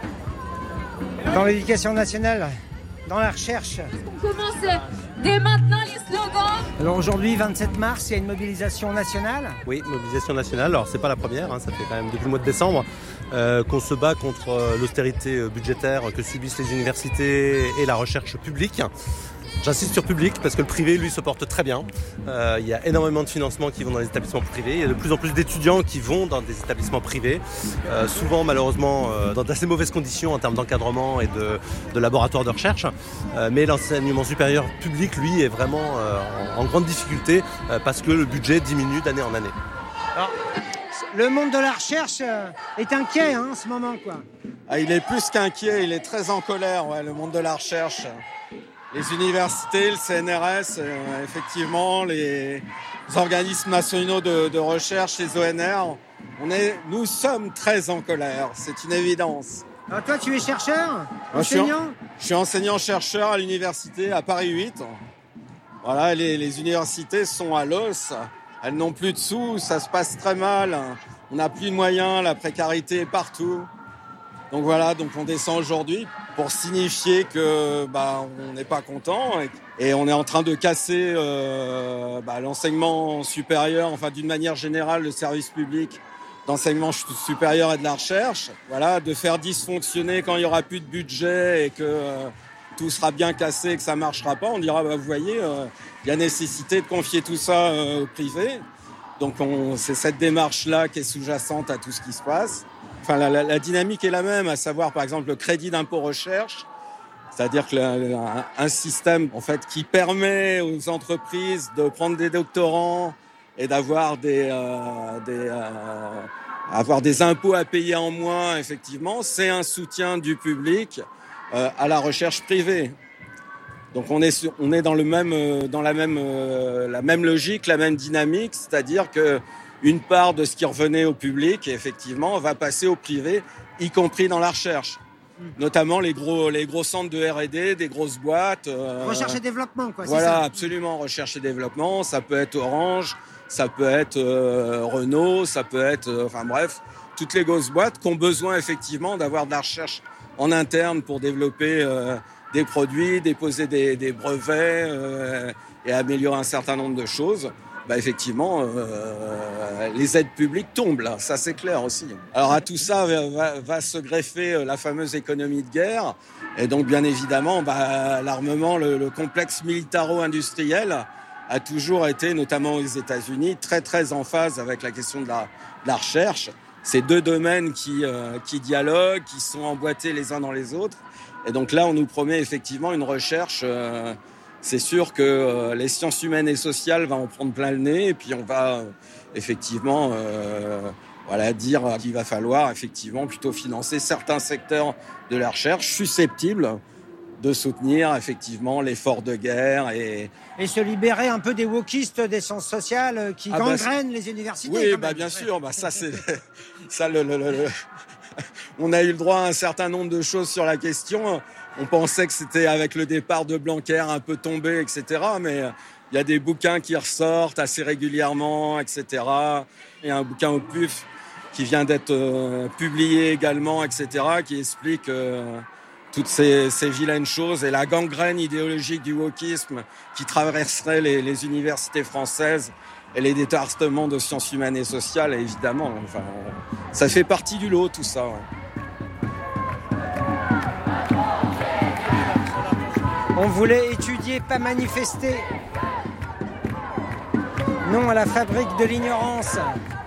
Speaker 25: dans l'éducation nationale, dans la recherche.
Speaker 10: On commence euh, dès maintenant les slogans.
Speaker 25: Alors aujourd'hui, vingt-sept mars, il y a une mobilisation nationale.
Speaker 12: Oui, mobilisation nationale. Alors c'est pas la première, hein, ça fait quand même depuis le mois de décembre euh, qu'on se bat contre euh, l'austérité budgétaire que subissent les universités et la recherche publique. J'insiste sur public parce que le privé, lui, se porte très bien. Euh, il y a énormément de financements qui vont dans les établissements privés. Il y a de plus en plus d'étudiants qui vont dans des établissements privés. Euh, souvent, malheureusement, euh, dans d'assez mauvaises conditions en termes d'encadrement et de, de laboratoires de recherche. Euh, mais l'enseignement supérieur public, lui, est vraiment euh, en, en grande difficulté euh, parce que le budget diminue d'année en année.
Speaker 8: Alors, le monde de la recherche est inquiet hein, en ce moment, quoi.
Speaker 13: Ah, il est plus qu'inquiet, il est très en colère, ouais, le monde de la recherche. Les universités, le C N R S, euh, effectivement, les organismes nationaux de, de recherche, les O N R, on est, nous sommes très en colère, c'est une évidence.
Speaker 8: Alors toi, tu es chercheur,
Speaker 13: Moi,
Speaker 8: enseignant
Speaker 13: je suis, je suis enseignant-chercheur à l'université à Paris huit. Voilà, les, les universités sont à l'os, elles n'ont plus de sous, ça se passe très mal, on n'a plus de moyens, la précarité est partout. Donc voilà, donc on descend aujourd'hui pour signifier que bah, on n'est pas content et, et on est en train de casser euh, bah, l'enseignement supérieur, enfin d'une manière générale le service public d'enseignement supérieur et de la recherche. Voilà, de faire dysfonctionner quand il y aura plus de budget et que euh, tout sera bien cassé et que ça marchera pas. On dira bah vous voyez, il euh, y a nécessité de confier tout ça euh, au privé. Donc on, c'est cette démarche là qui est sous-jacente à tout ce qui se passe. Enfin, la, la, la dynamique est la même, à savoir par exemple le crédit d'impôt recherche, c'est-à-dire que le, un, un système en fait qui permet aux entreprises de prendre des doctorants et d'avoir des, euh, des euh, avoir des impôts à payer en moins. Effectivement, c'est un soutien du public euh, à la recherche privée. Donc on est on est dans le même dans la même euh, la même logique, la même dynamique, c'est-à-dire que une part de ce qui revenait au public, effectivement, va passer au privé, y compris dans la recherche. Notamment les gros, les gros centres de R et D, des grosses boîtes. Euh,
Speaker 8: recherche et développement, quoi.
Speaker 13: Voilà,
Speaker 8: c'est ça.
Speaker 13: Absolument. Recherche et développement, ça peut être Orange, ça peut être euh, Renault, ça peut être... Euh, enfin bref, toutes les grosses boîtes qui ont besoin, effectivement, d'avoir de la recherche en interne pour développer euh, des produits, déposer des, des brevets euh, et améliorer un certain nombre de choses. Bah effectivement, euh, les aides publiques tombent là, ça c'est clair aussi. Alors à tout ça va, va se greffer la fameuse économie de guerre, et donc bien évidemment, bah, l'armement, le, le complexe militaro-industriel a toujours été, notamment aux États-Unis, très très en phase avec la question de la, de la recherche. C'est deux domaines qui, euh, qui dialoguent, qui sont emboîtés les uns dans les autres, et donc là on nous promet effectivement une recherche... Euh, C'est sûr que euh, les sciences humaines et sociales vont en prendre plein le nez et puis on va euh, effectivement euh, voilà, dire qu'il va falloir effectivement plutôt financer certains secteurs de la recherche susceptibles de soutenir effectivement l'effort de guerre et...
Speaker 8: Et se libérer un peu des wokistes des sciences sociales qui ah gangrènent bah, les universités.
Speaker 13: Oui, bah, bien sûr, bah, ça c'est ça le, le, le, On a eu le droit à un certain nombre de choses sur la question. On pensait que c'était avec le départ de Blanquer un peu tombé, et cetera. Mais il y a des bouquins qui ressortent assez régulièrement, et cetera. Il y a un bouquin au P U F qui vient d'être euh, publié également, et cetera, qui explique euh, toutes ces, ces vilaines choses et la gangrène idéologique du wokisme qui traverserait les, les universités françaises et les départements de sciences humaines et sociales, évidemment. Enfin, ça fait partie du lot, tout ça. Ouais.
Speaker 8: On voulait étudier, pas manifester. Non à la fabrique de l'ignorance.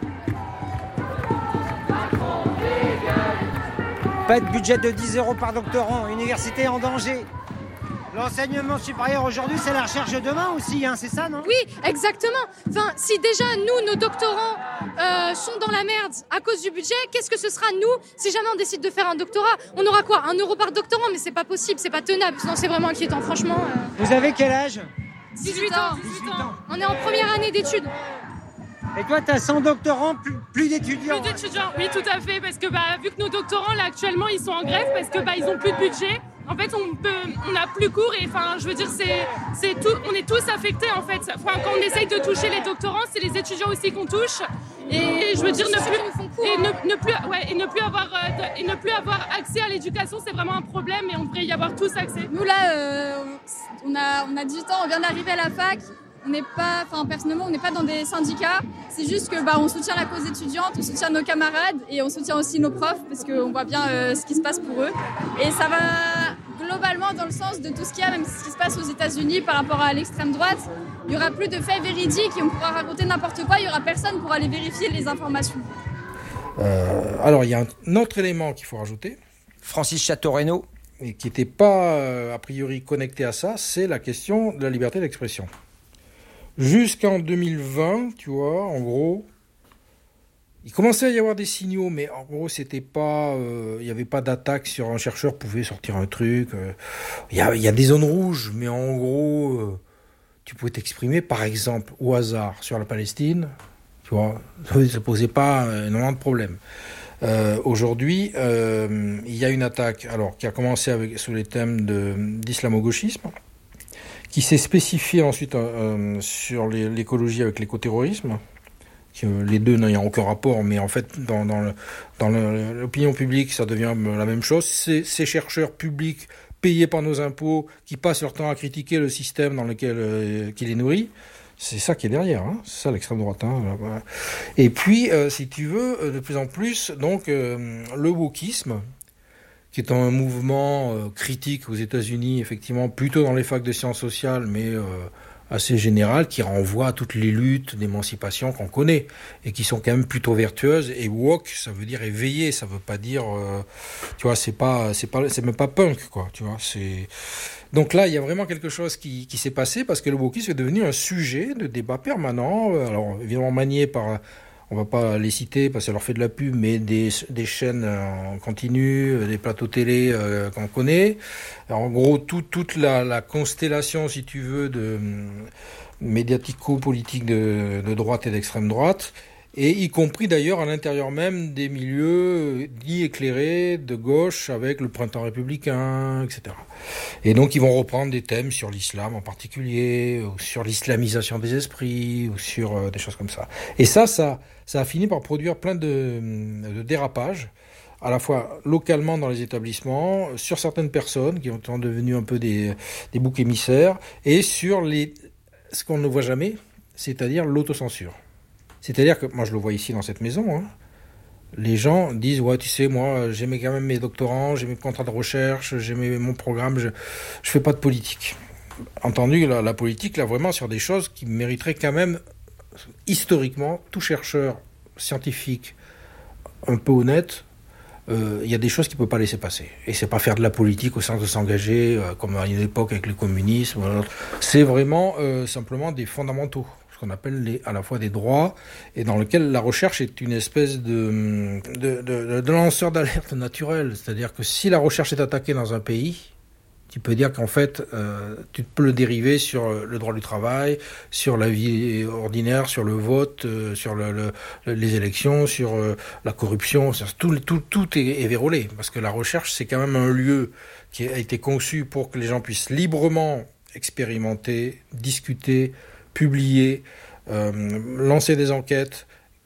Speaker 8: Pas de budget de dix euros par doctorant, université en danger. L'enseignement supérieur aujourd'hui, c'est la recherche de demain aussi, hein, c'est ça, non ?
Speaker 11: Oui, exactement. Enfin, si déjà, nous, nos doctorants euh, sont dans la merde à cause du budget, qu'est-ce que ce sera, nous, si jamais on décide de faire un doctorat ? On aura quoi ? Un euro par doctorant ? Mais c'est pas possible, c'est pas tenable. Non, c'est vraiment inquiétant, franchement. Euh...
Speaker 8: Vous avez quel âge ?
Speaker 11: dix-huit ans. dix-huit ans. On est en première année d'études.
Speaker 8: Et toi, tu as cent doctorants, plus, plus d'étudiants.
Speaker 24: Plus d'étudiants, oui, tout à fait. Parce que bah, vu que nos doctorants, là, actuellement, ils sont en grève parce que bah, ils ont plus de budget. En fait, on peut, on n'a plus cours et enfin, je veux dire, c'est, c'est tout, on est tous affectés en fait. Enfin, quand on essaye de toucher les doctorants, c'est les étudiants aussi qu'on touche. Et je veux dire, ne plus, et ne, ne plus, ouais, et ne plus avoir, euh, et ne plus avoir accès à l'éducation, c'est vraiment un problème et on devrait y avoir tous accès.
Speaker 15: Nous là, euh, on a, on a dix-huit ans, on vient d'arriver à la fac. On n'est pas, enfin personnellement, on n'est pas dans des syndicats. C'est juste que bah, on soutient la cause étudiante, on soutient nos camarades et on soutient aussi nos profs parce qu'on voit bien euh, ce qui se passe pour eux. Et ça va globalement dans le sens de tout ce qu'il y a, même ce qui se passe aux États-Unis par rapport à l'extrême droite. Il y aura plus de faits véridiques et on pourra raconter n'importe quoi. Il y aura personne pour aller vérifier les informations.
Speaker 7: Euh, alors il y a un autre élément qu'il faut rajouter.
Speaker 25: Francis Chateau-Renaud.
Speaker 7: Et qui n'était pas euh, a priori connecté à ça, c'est la question de la liberté d'expression. Jusqu'en deux mille vingt, tu vois, en gros, il commençait à y avoir des signaux, mais en gros, c'était pas, euh, il n'y avait pas d'attaque sur un chercheur pouvait sortir un truc. Euh, il y a, il y a des zones rouges, mais en gros, euh, tu pouvais t'exprimer, par exemple, au hasard sur la Palestine, tu vois, ça ne posait pas énormément de problèmes. Euh, aujourd'hui, euh, il y a une attaque, alors qui a commencé avec, sous les thèmes de, d'islamo-gauchisme, qui s'est spécifié ensuite euh, sur les, l'écologie avec l'écoterrorisme. Que les deux n'ont aucun rapport, mais en fait, dans, dans, le, dans le, l'opinion publique, ça devient la même chose. C'est ces chercheurs publics payés par nos impôts qui passent leur temps à critiquer le système dans lequel euh, qui les nourrit. C'est ça qui est derrière, hein. C'est ça l'extrême droite. Hein. Et puis, euh, si tu veux, de plus en plus, donc euh, le wokisme, qui est un mouvement euh, critique aux États-Unis, effectivement, plutôt dans les facs de sciences sociales, mais euh, assez général, qui renvoie à toutes les luttes d'émancipation qu'on connaît, et qui sont quand même plutôt vertueuses. Et woke, ça veut dire éveillé, ça veut pas dire, euh, tu vois, c'est pas, c'est pas, c'est même pas punk, quoi, tu vois, c'est... Donc là, il y a vraiment quelque chose qui, qui s'est passé, parce que le wokisme est devenu un sujet de débat permanent, alors évidemment manié par... On va pas les citer parce que ça leur fait de la pub, mais des, des chaînes en continu, des plateaux télé euh, qu'on connaît. Alors, en gros, tout, toute la, la constellation, si tu veux, de médiatico-politique de, de droite et d'extrême droite, et y compris d'ailleurs à l'intérieur même des milieux dits éclairés de gauche avec le printemps républicain, et cetera. Et donc ils vont reprendre des thèmes sur l'islam en particulier, ou sur l'islamisation des esprits, ou sur euh, des choses comme ça. Et ça, ça, ça a fini par produire plein de, de dérapages, à la fois localement dans les établissements, sur certaines personnes qui sont devenues un peu des, des boucs émissaires, et sur les, ce qu'on ne voit jamais, c'est-à-dire l'autocensure. C'est-à-dire que, moi je le vois ici dans cette maison, hein, les gens disent, ouais tu sais, moi j'aimais quand même mes doctorants, j'ai mes contrats de recherche, j'aimais mon programme, je je fais pas de politique. Entendu, la, la politique, là vraiment sur des choses qui mériteraient quand même, historiquement, tout chercheur scientifique un peu honnête, il euh, y a des choses qu'il ne peut pas laisser passer. Et c'est pas faire de la politique au sens de s'engager, euh, comme à une époque avec le communisme, c'est vraiment euh, simplement des fondamentaux. Qu'on appelle les, à la fois des droits, et dans lequel la recherche est une espèce de, de, de, de lanceur d'alerte naturel. C'est-à-dire que si la recherche est attaquée dans un pays, Tu peux dire qu'en fait, euh, tu peux le dériver sur le droit du travail, sur la vie ordinaire, sur le vote, euh, sur le, le, les élections, sur euh, la corruption. Sur tout, tout, tout est, est vérolé. Parce que la recherche, c'est quand même un lieu qui a été conçu pour que les gens puissent librement expérimenter, discuter, publier, euh, lancer des enquêtes,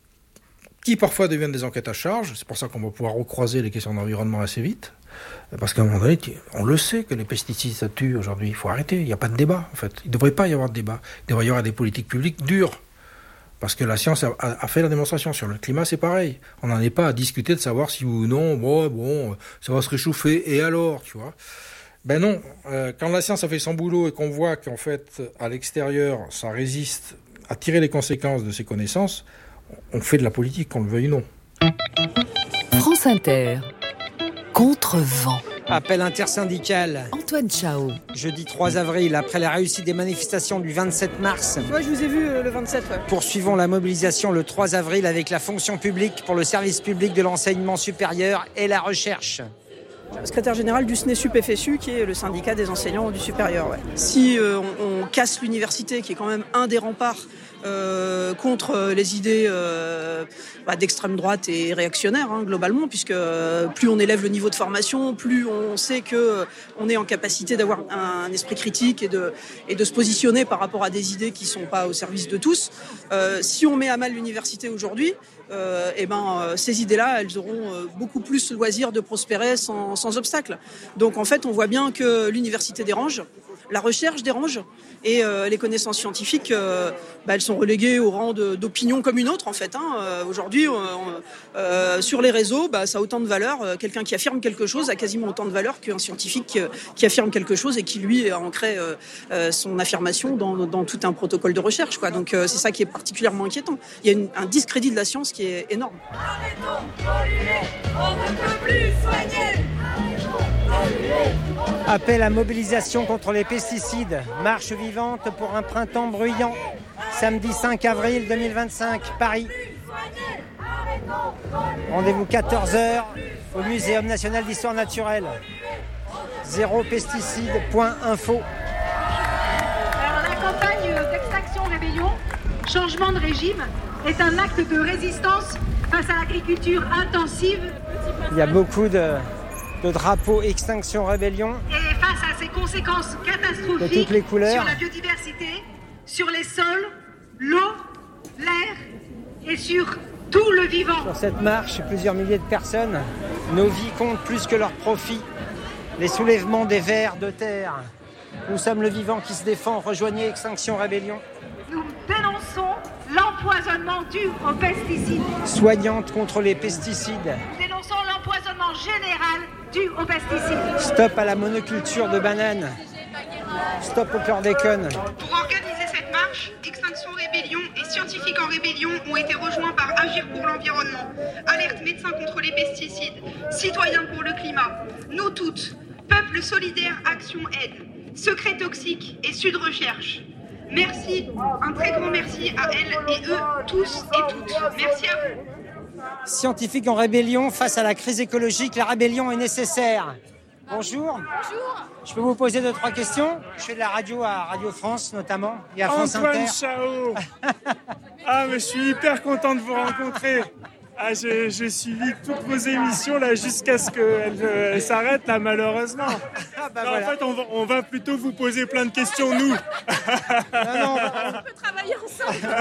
Speaker 7: qui parfois deviennent des enquêtes à charge. C'est pour ça qu'on va pouvoir recroiser les questions d'environnement assez vite. Parce qu'à un moment donné, on le sait que les pesticides, ça tue aujourd'hui. Il faut arrêter. Il n'y a pas de débat, en fait. Il ne devrait pas y avoir de débat. Il devrait y avoir des politiques publiques dures. Parce que la science a, a fait la démonstration. Sur le climat, c'est pareil. On n'en est pas à discuter de savoir si ou non, bon, bon, ça va se réchauffer. Et alors, tu vois ? Ben non. Euh, quand la science a fait son boulot et qu'on voit qu'en fait, à l'extérieur, ça résiste à tirer les conséquences de ces connaissances, on fait de la politique, qu'on le veuille ou non.
Speaker 22: France Inter. Contre-vent.
Speaker 8: Appel intersyndical.
Speaker 22: Antoine Chao.
Speaker 8: Jeudi trois avril, après la réussite des manifestations du vingt-sept mars.
Speaker 14: Ouais, je vous ai vu euh, le vingt-sept. Ouais.
Speaker 8: Poursuivons la mobilisation le trois avril avec la fonction publique pour le service public de l'enseignement supérieur et la recherche.
Speaker 14: Secrétaire général du SNESUP-F S U, qui est le syndicat des enseignants du supérieur. Ouais. Si euh, on, on casse l'université, qui est quand même un des remparts euh, contre les idées euh, bah, d'extrême droite et réactionnaires, hein, globalement, puisque euh, plus on élève le niveau de formation, plus on sait qu'on euh, est en capacité d'avoir un, un esprit critique et de, et de se positionner par rapport à des idées qui ne sont pas au service de tous. Euh, si on met à mal l'université aujourd'hui, Euh, et ben, euh, ces idées-là, elles auront euh, beaucoup plus le loisir de prospérer sans, sans obstacle. Donc en fait, on voit bien que l'université dérange, la recherche dérange, et euh, les connaissances scientifiques, euh, bah, elles sont reléguées au rang de, d'opinion comme une autre, en fait. Hein. Euh, aujourd'hui, on, euh, sur les réseaux, bah, ça a autant de valeur. Quelqu'un qui affirme quelque chose a quasiment autant de valeur qu'un scientifique qui, qui affirme quelque chose et qui, lui, a ancré euh, euh, son affirmation dans, dans tout un protocole de recherche, quoi. Donc euh, c'est ça qui est particulièrement inquiétant. Il y a une, un discrédit de la science qui est énorme.
Speaker 16: On ne peut plus soigner.
Speaker 8: Appel à mobilisation contre les pesticides. Marche vivante pour un printemps bruyant. Samedi cinq avril deux mille vingt-cinq, Paris. Rendez-vous quatorze heures au Muséum national d'histoire naturelle. zéro pesticide point info.
Speaker 16: Alors la campagne d'extinction rébellion, changement de régime, est un acte de résistance face à l'agriculture intensive.
Speaker 8: Il y a beaucoup de, de drapeaux Extinction Rébellion.
Speaker 16: Et face à ces conséquences catastrophiques
Speaker 8: de toutes les couleurs.
Speaker 16: Sur la biodiversité, sur les sols, l'eau, l'air et sur tout le vivant.
Speaker 8: Sur cette marche, plusieurs milliers de personnes. Nos vies comptent plus que leurs profits. Les soulèvements des vers de terre. Nous sommes le vivant qui se défend. Rejoignez Extinction Rébellion.
Speaker 16: Nous dénonçons l'empoisonnement dû aux pesticides.
Speaker 8: Soignante contre les pesticides.
Speaker 16: Nous dénonçons l'empoisonnement général dû aux pesticides.
Speaker 8: Stop à la monoculture de bananes. Stop au chlordécone.
Speaker 16: Pour organiser cette marche, Extinction Rébellion et Scientifiques en Rébellion ont été rejoints par Agir pour l'environnement, Alerte Médecins contre les pesticides, Citoyens pour le climat, Nous toutes, Peuple solidaire Action Aide, Secret Toxique et Sud Recherche. Merci, un très grand merci à elles et eux, tous et toutes. Merci à vous.
Speaker 8: Scientifiques en rébellion face à la crise écologique, la rébellion est nécessaire. Bonjour.
Speaker 16: Bonjour.
Speaker 8: Je peux vous poser deux, trois questions? Je fais de la radio à Radio France notamment et à France
Speaker 17: Antoine
Speaker 8: Inter.
Speaker 17: Chao. Ah, mais je suis hyper content de vous rencontrer. Ah, j'ai, j'ai suivi toutes vos émissions là jusqu'à ce qu'elles euh, s'arrêtent là, malheureusement.
Speaker 8: Ah bah
Speaker 17: non,
Speaker 8: voilà.
Speaker 17: En fait, on va, on va plutôt vous poser plein de questions, nous.
Speaker 8: Non, non,
Speaker 16: on peut travailler ensemble.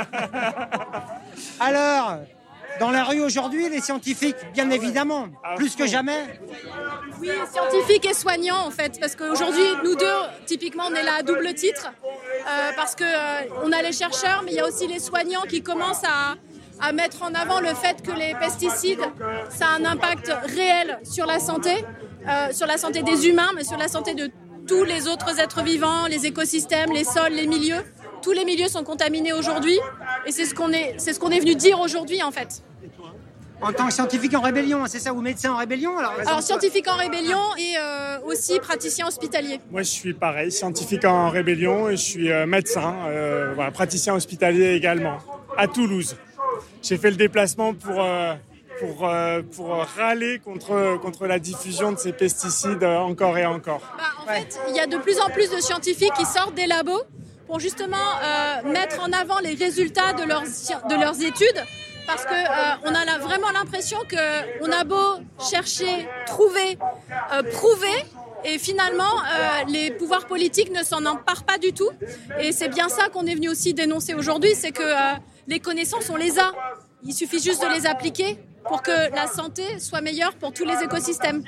Speaker 8: Alors, dans la rue aujourd'hui, les scientifiques, bien évidemment, plus que jamais.
Speaker 11: Oui, scientifiques et soignants en fait, parce qu'aujourd'hui, nous deux, typiquement, on est là à double titre, euh, parce qu'on euh, a les chercheurs, mais il y a aussi les soignants qui commencent à... à mettre en avant le fait que les pesticides, ça a un impact réel sur la santé, euh, sur la santé des humains, mais sur la santé de tous les autres êtres vivants, les écosystèmes, les sols, les milieux. Tous les milieux sont contaminés aujourd'hui, et c'est ce qu'on est, c'est ce qu'on est venu dire aujourd'hui, en fait.
Speaker 8: En tant que scientifique en rébellion, c'est ça, ou médecin en rébellion? Alors,
Speaker 11: alors scientifique en rébellion et euh, aussi praticien hospitalier.
Speaker 17: Moi, je suis pareil, scientifique en rébellion, et je suis euh, médecin, euh, voilà, praticien hospitalier également, à Toulouse. J'ai fait le déplacement pour euh, pour, euh, pour râler contre, contre la diffusion de ces pesticides euh, encore et encore.
Speaker 11: Bah, en ouais. fait, il y a de plus en plus de scientifiques qui sortent des labos pour justement euh, mettre en avant les résultats de leurs, de leurs études. Parce qu'on euh, a là vraiment l'impression qu'on a beau chercher, trouver, euh, prouver, et finalement, euh, les pouvoirs politiques ne s'en emparent pas du tout. Et c'est bien ça qu'on est venu aussi dénoncer aujourd'hui, c'est que euh, les connaissances, on les a. Il suffit juste de les appliquer pour que la santé soit meilleure pour tous les écosystèmes.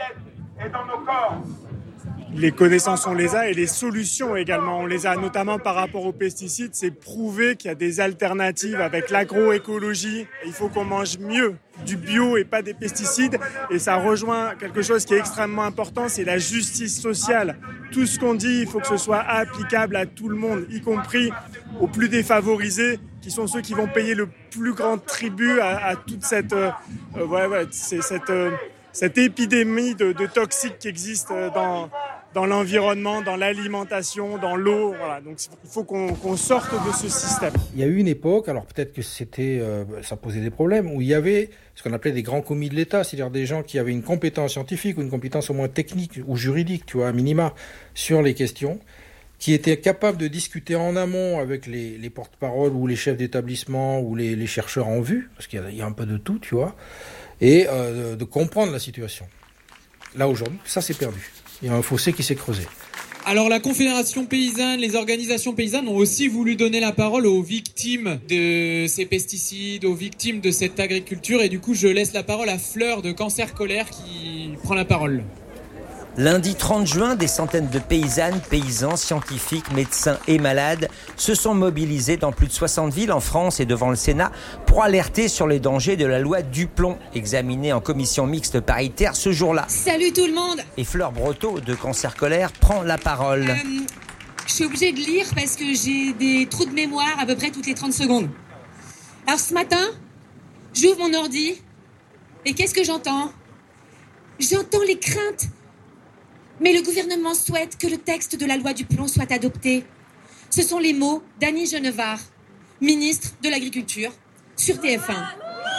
Speaker 17: Les connaissances, on les a, et les solutions également, on les a, notamment par rapport aux pesticides. C'est prouvé qu'il y a des alternatives avec l'agroécologie. Il faut qu'on mange mieux, du bio et pas des pesticides. Et ça rejoint quelque chose qui est extrêmement important, c'est la justice sociale. Tout ce qu'on dit, il faut que ce soit applicable à tout le monde, y compris aux plus défavorisés, qui sont ceux qui vont payer le plus grand tribut à, à toute cette, euh, ouais, ouais, c'est, cette, euh, cette épidémie de, de toxiques qui existe dans... dans l'environnement, dans l'alimentation, dans l'eau. Voilà. Donc il faut qu'on, qu'on sorte de ce système.
Speaker 7: Il y a eu une époque, alors peut-être que c'était, euh, ça posait des problèmes, où il y avait ce qu'on appelait des grands commis de l'État, c'est-à-dire des gens qui avaient une compétence scientifique ou une compétence au moins technique ou juridique, tu vois, à minima, sur les questions, qui étaient capables de discuter en amont avec les, les porte-paroles ou les chefs d'établissement ou les, les chercheurs en vue, parce qu'il y a, il y a un peu de tout, tu vois, et euh, de, de comprendre la situation. Là, aujourd'hui, ça s'est perdu. Il y a un fossé qui s'est creusé.
Speaker 1: Alors la Confédération paysanne, les organisations paysannes ont aussi voulu donner la parole aux victimes de ces pesticides, aux victimes de cette agriculture. Et du coup, je laisse la parole à Fleur de Cancer Colère qui prend la parole.
Speaker 25: Lundi trente juin, des centaines de paysannes, paysans, scientifiques, médecins et malades se sont mobilisés dans plus de soixante villes en France et devant le Sénat pour alerter sur les dangers de la loi Duplon, examinée en commission mixte paritaire ce jour-là.
Speaker 18: Salut tout le monde!
Speaker 25: Et Fleur Breteau de Cancer Colère prend la parole.
Speaker 18: Euh, je suis obligée de lire parce que j'ai des trous de mémoire à peu près toutes les trente secondes. Alors ce matin, j'ouvre mon ordi et qu'est-ce que j'entends? J'entends les craintes. Mais le gouvernement souhaite que le texte de la loi Duplon soit adopté. Ce sont les mots d'Annie Genevard, ministre de l'Agriculture, sur T F un.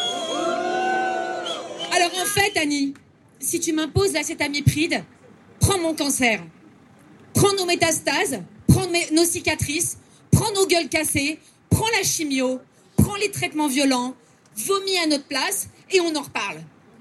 Speaker 18: Alors en fait, Annie, si tu m'imposes l'acétamipride, prends mon cancer, prends nos métastases, prends nos cicatrices, prends nos gueules cassées, prends la chimio, prends les traitements violents, vomis à notre place et on en reparle.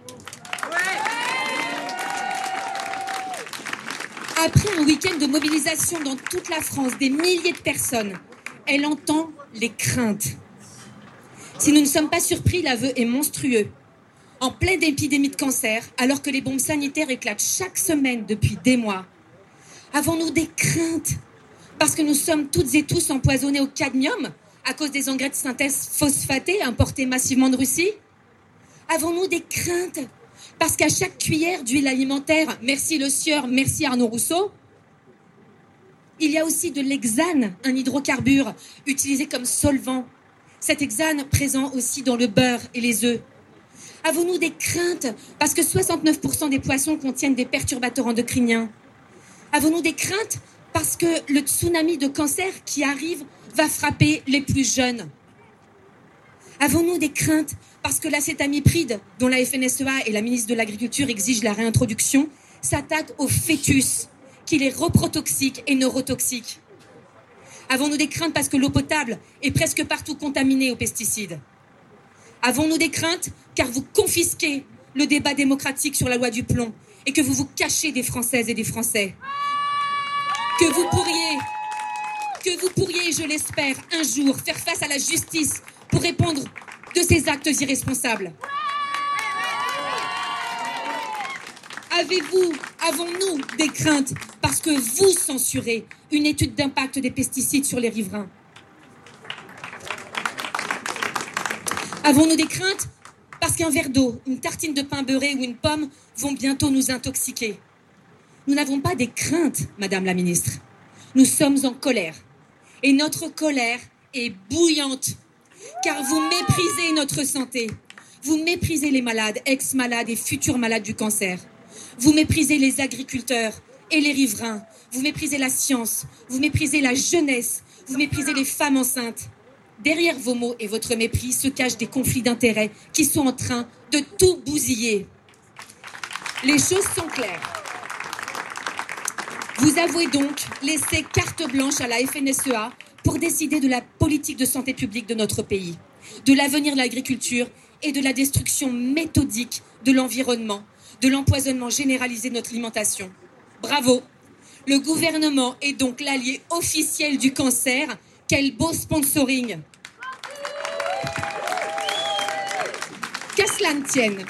Speaker 18: Après un week-end de mobilisation dans toute la France, des milliers de personnes, elle entend les craintes. Si nous ne sommes pas surpris, l'aveu est monstrueux. En pleine épidémie de cancer, alors que les bombes sanitaires éclatent chaque semaine depuis des mois, avons-nous des craintes parce que nous sommes toutes et tous empoisonnés au cadmium à cause des engrais de synthèse phosphatés importés massivement de Russie? Avons-nous des craintes parce qu'à chaque cuillère d'huile alimentaire, merci Le Sieur, merci Arnaud Rousseau, il y a aussi de l'hexane, un hydrocarbure utilisé comme solvant. Cet hexane présent aussi dans le beurre et les œufs. Avons-nous des craintes parce que soixante-neuf pour cent des poissons contiennent des perturbateurs endocriniens? Avons-nous des craintes parce que le tsunami de cancer qui arrive va frapper les plus jeunes? Avons-nous des craintes parce que l'acétamipride, dont la F N S E A et la ministre de l'Agriculture exigent la réintroduction, s'attaque au fœtus, qu'il est reprotoxique et neurotoxique? Avons-nous des craintes parce que l'eau potable est presque partout contaminée aux pesticides? Avons-nous des craintes car vous confisquez le débat démocratique sur la loi Duplon et que vous vous cachez des Françaises et des Français? Que vous pourriez, que vous pourriez, je l'espère, un jour faire face à la justice pour répondre de ces actes irresponsables. Avez-vous, avons-nous des craintes parce que vous censurez une étude d'impact des pesticides sur les riverains? Avons-nous des craintes parce qu'un verre d'eau, une tartine de pain beurré ou une pomme vont bientôt nous intoxiquer? Nous n'avons pas des craintes, Madame la Ministre. Nous sommes en colère. Et notre colère est bouillante. Car vous méprisez notre santé. Vous méprisez les malades, ex-malades et futurs malades du cancer. Vous méprisez les agriculteurs et les riverains. Vous méprisez la science. Vous méprisez la jeunesse. Vous méprisez les femmes enceintes. Derrière vos mots et votre mépris se cachent des conflits d'intérêts qui sont en train de tout bousiller. Les choses sont claires. Vous avouez donc laisser carte blanche à la F N S E A pour décider de la politique de santé publique de notre pays, de l'avenir de l'agriculture et de la destruction méthodique de l'environnement, de l'empoisonnement généralisé de notre alimentation. Bravo! Le gouvernement est donc l'allié officiel du cancer. Quel beau sponsoring! Qu'à cela ne tienne,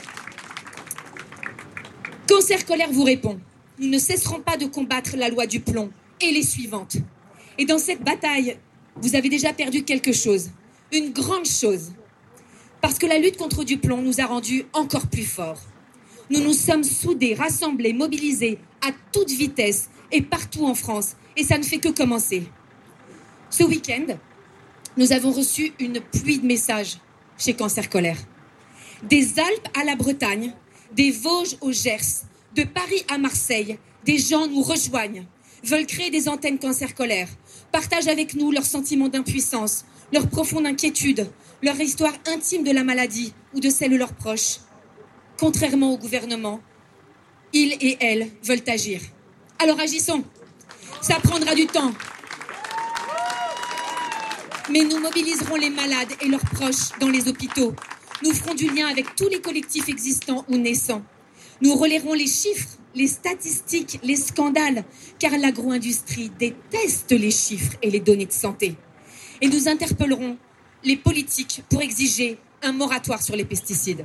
Speaker 18: Cancer Colère vous répond. Nous ne cesserons pas de combattre la loi du plomb et les suivantes. Et dans cette bataille, vous avez déjà perdu quelque chose, une grande chose. Parce que la lutte contre du plomb nous a rendus encore plus forts. Nous nous sommes soudés, rassemblés, mobilisés à toute vitesse et partout en France. Et ça ne fait que commencer. Ce week-end, nous avons reçu une pluie de messages chez Cancer Colère. Des Alpes à la Bretagne, des Vosges au Gers, de Paris à Marseille, des gens nous rejoignent, veulent créer des antennes Cancer Colère, partagent avec nous leurs sentiments d'impuissance, leur profonde inquiétude, leur histoire intime de la maladie ou de celle de leurs proches. Contrairement au gouvernement, ils et elles veulent agir. Alors agissons. Ça prendra du temps. Mais nous mobiliserons les malades et leurs proches dans les hôpitaux. Nous ferons du lien avec tous les collectifs existants ou naissants. Nous relayerons les chiffres, les statistiques, les scandales, car l'agro-industrie déteste les chiffres et les données de santé. Et nous interpellerons les politiques pour exiger un moratoire sur les pesticides.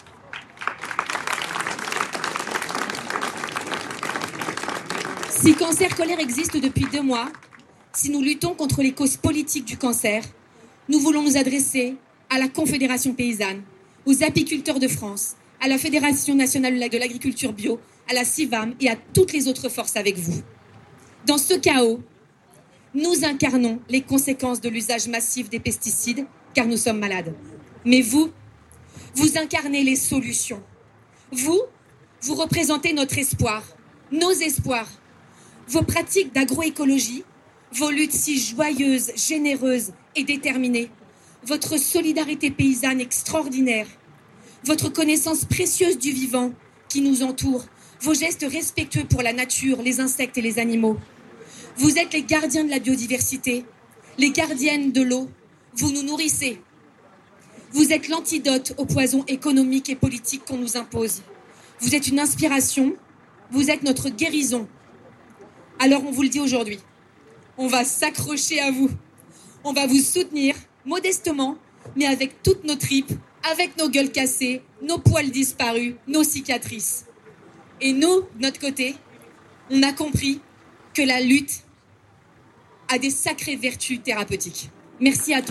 Speaker 18: Si Cancer Colère existe depuis deux mois, si nous luttons contre les causes politiques du cancer, nous voulons nous adresser à la Confédération paysanne, aux apiculteurs de France, à la Fédération nationale de l'agriculture bio, à la CIVAM et à toutes les autres forces avec vous. Dans ce chaos, nous incarnons les conséquences de l'usage massif des pesticides, car nous sommes malades. Mais vous, vous incarnez les solutions. Vous, vous représentez notre espoir, nos espoirs, vos pratiques d'agroécologie, vos luttes si joyeuses, généreuses et déterminées, votre solidarité paysanne extraordinaire, votre connaissance précieuse du vivant qui nous entoure, vos gestes respectueux pour la nature, les insectes et les animaux. Vous êtes les gardiens de la biodiversité, les gardiennes de l'eau, vous nous nourrissez. Vous êtes l'antidote aux poisons économiques et politiques qu'on nous impose. Vous êtes une inspiration, vous êtes notre guérison. Alors on vous le dit aujourd'hui, on va s'accrocher à vous, on va vous soutenir modestement, mais avec toutes nos tripes, avec nos gueules cassées, nos poils disparus, nos cicatrices. Et nous, de notre côté, on a compris que la lutte a des sacrées vertus thérapeutiques. Merci à tous.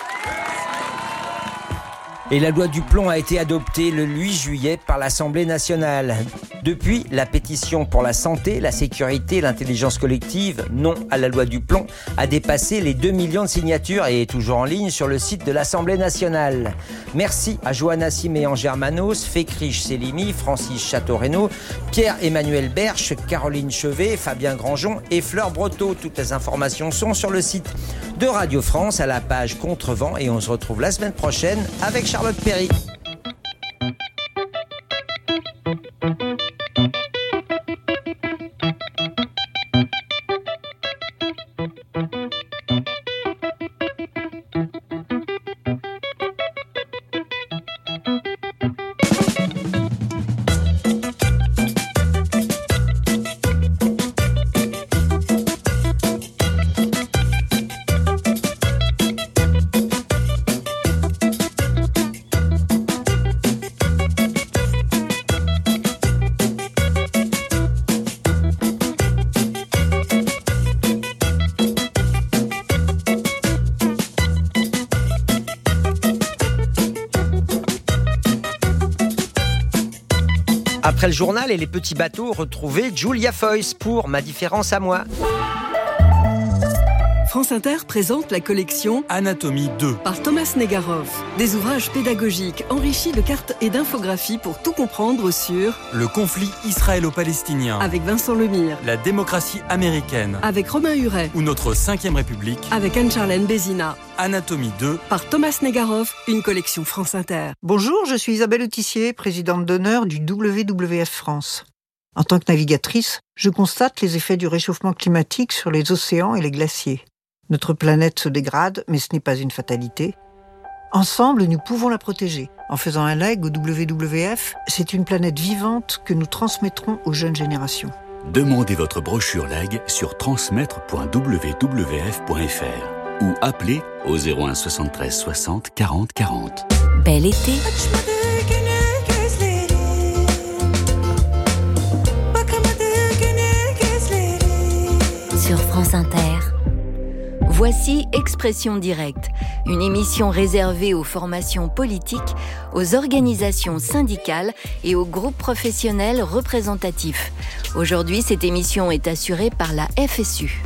Speaker 25: Et la loi du plomb a été adoptée le huit juillet par l'Assemblée nationale. Depuis, la pétition pour la santé, la sécurité, l'intelligence collective, non à la loi du plomb, a dépassé les deux millions de signatures et est toujours en ligne sur le site de l'Assemblée nationale. Merci à Johanna Siméan Germanos, Fécriche Célimi, Francis Château-Renaud, Pierre-Emmanuel Berche, Caroline Chevet, Fabien Grangeon et Fleur Breteau. Toutes les informations sont sur le site de Radio France à la page Contrevent et on se retrouve la semaine prochaine avec Charlotte Perry. Après le journal et les petits bateaux, retrouvez Julia Foyce pour Ma différence à moi.
Speaker 4: France Inter présente la collection
Speaker 19: Anatomie deux
Speaker 4: par Thomas Negaroff. Des ouvrages pédagogiques enrichis de cartes et d'infographies pour tout comprendre sur
Speaker 19: le conflit israélo-palestinien
Speaker 4: avec Vincent Lemire,
Speaker 19: la démocratie américaine
Speaker 4: avec Romain Huret
Speaker 19: ou notre cinquième République
Speaker 4: avec Anne-Charlène Bézina.
Speaker 19: Anatomie deux
Speaker 4: par Thomas Negaroff, une collection France Inter.
Speaker 20: Bonjour, je suis Isabelle Autissier, présidente d'honneur du W W F France. En tant que navigatrice, je constate les effets du réchauffement climatique sur les océans et les glaciers. Notre planète se dégrade, mais ce n'est pas une fatalité. Ensemble, nous pouvons la protéger. En faisant un leg au W W F, c'est une planète vivante que nous transmettrons aux jeunes générations.
Speaker 21: Demandez votre brochure leg sur transmettre point w w f point f r ou appelez au zéro un soixante-treize soixante quarante quarante.
Speaker 22: Bel été. Sur France Inter. Voici Expression directe, une émission réservée aux formations politiques, aux organisations syndicales et aux groupes professionnels représentatifs. Aujourd'hui, cette émission est assurée par la F S U.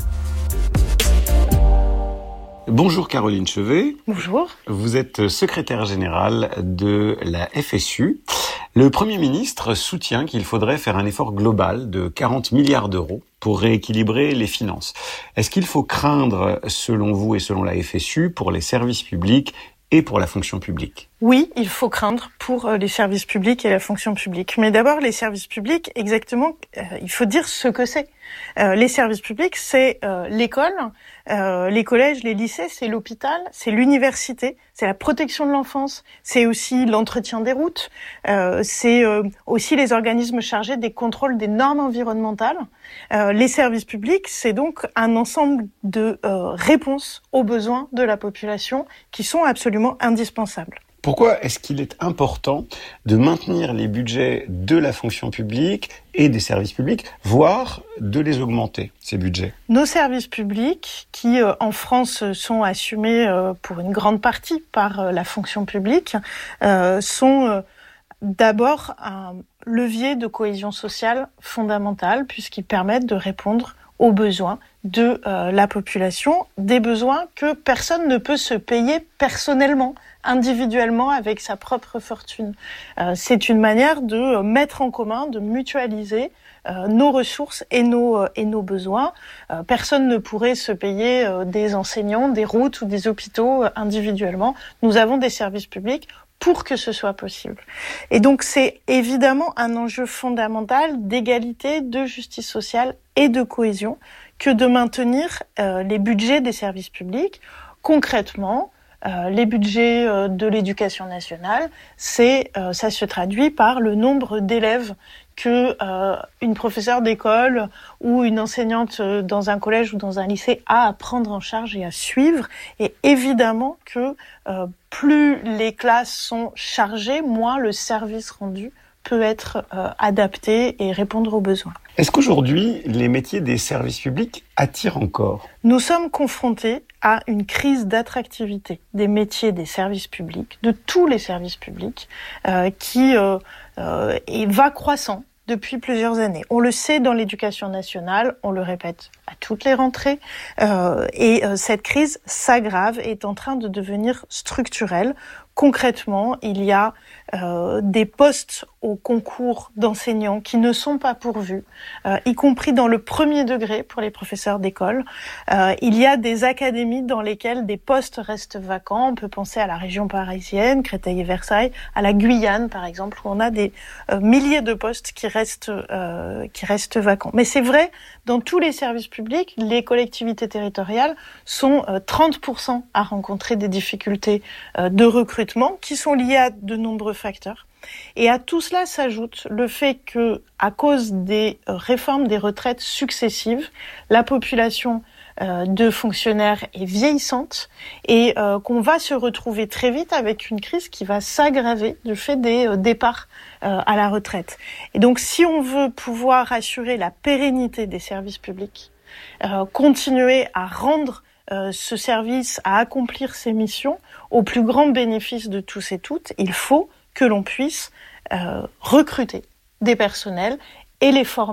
Speaker 23: Bonjour Caroline Chevet.
Speaker 26: Bonjour.
Speaker 23: Vous êtes secrétaire générale de la F S U. Le Premier ministre soutient qu'il faudrait faire un effort global de quarante milliards d'euros pour rééquilibrer les finances. Est-ce qu'il faut craindre, selon vous et selon la F S U, pour les services publics et pour la fonction publique ?
Speaker 26: Oui, il faut craindre pour les services publics et la fonction publique. Mais d'abord, les services publics, exactement, euh, il faut dire ce que c'est. Euh, les services publics, c'est euh, l'école, euh, les collèges, les lycées, c'est l'hôpital, c'est l'université, c'est la protection de l'enfance, c'est aussi l'entretien des routes, euh, c'est euh, aussi les organismes chargés des contrôles des normes environnementales. Euh, les services publics, c'est donc un ensemble de euh, réponses aux besoins de la population qui sont absolument indispensables.
Speaker 23: Pourquoi est-ce qu'il est important de maintenir les budgets de la fonction publique et des services publics, voire de les augmenter, ces budgets ?
Speaker 26: Nos services publics, qui euh, en France sont assumés euh, pour une grande partie par euh, la fonction publique, euh, sont euh, d'abord un levier de cohésion sociale fondamental, puisqu'ils permettent de répondre aux besoins de euh, la population, des besoins que personne ne peut se payer personnellement, individuellement avec sa propre fortune. Euh, c'est une manière de mettre en commun, de mutualiser euh, nos ressources et nos, euh, et nos besoins. Euh, personne ne pourrait se payer euh, des enseignants, des routes ou des hôpitaux euh, individuellement. Nous avons des services publics pour que ce soit possible. Et donc c'est évidemment un enjeu fondamental d'égalité, de justice sociale et de cohésion que de maintenir euh, les budgets des services publics. Concrètement, euh, les budgets euh, de l'éducation nationale, c'est euh, ça se traduit par le nombre d'élèves que euh, une professeure d'école ou une enseignante dans un collège ou dans un lycée a à prendre en charge et à suivre. Et évidemment que euh, plus les classes sont chargées, moins le service rendu peut être euh, adapté et répondre aux besoins.
Speaker 23: Est-ce qu'aujourd'hui, les métiers des services publics attirent encore ?
Speaker 26: Nous sommes confrontés à une crise d'attractivité des métiers des services publics, de tous les services publics, euh, qui euh, euh, et va croissant depuis plusieurs années. On le sait dans l'éducation nationale, on le répète à toutes les rentrées, euh, et euh, cette crise s'aggrave et est en train de devenir structurelle. Concrètement, il y a euh, des postes au concours d'enseignants qui ne sont pas pourvus, euh, y compris dans le premier degré pour les professeurs d'école. Euh, il y a des académies dans lesquelles des postes restent vacants. On peut penser à la région parisienne, Créteil et Versailles, à la Guyane par exemple, où on a des euh, milliers de postes qui restent, euh, qui restent vacants. Mais c'est vrai, dans tous les services publics, les collectivités territoriales sont euh, trente pour cent à rencontrer des difficultés euh, de recrutement qui sont liées à de nombreux facteurs. Et à tout cela s'ajoute le fait que, à cause des réformes des retraites successives, la population euh, de fonctionnaires est vieillissante et euh, qu'on va se retrouver très vite avec une crise qui va s'aggraver du fait des euh, départs euh, à la retraite. Et donc, si on veut pouvoir assurer la pérennité des services publics, euh, continuer à rendre euh, ce service, à accomplir ses missions au plus grand bénéfice de tous et toutes, il faut que l'on puisse euh, recruter des personnels et les former.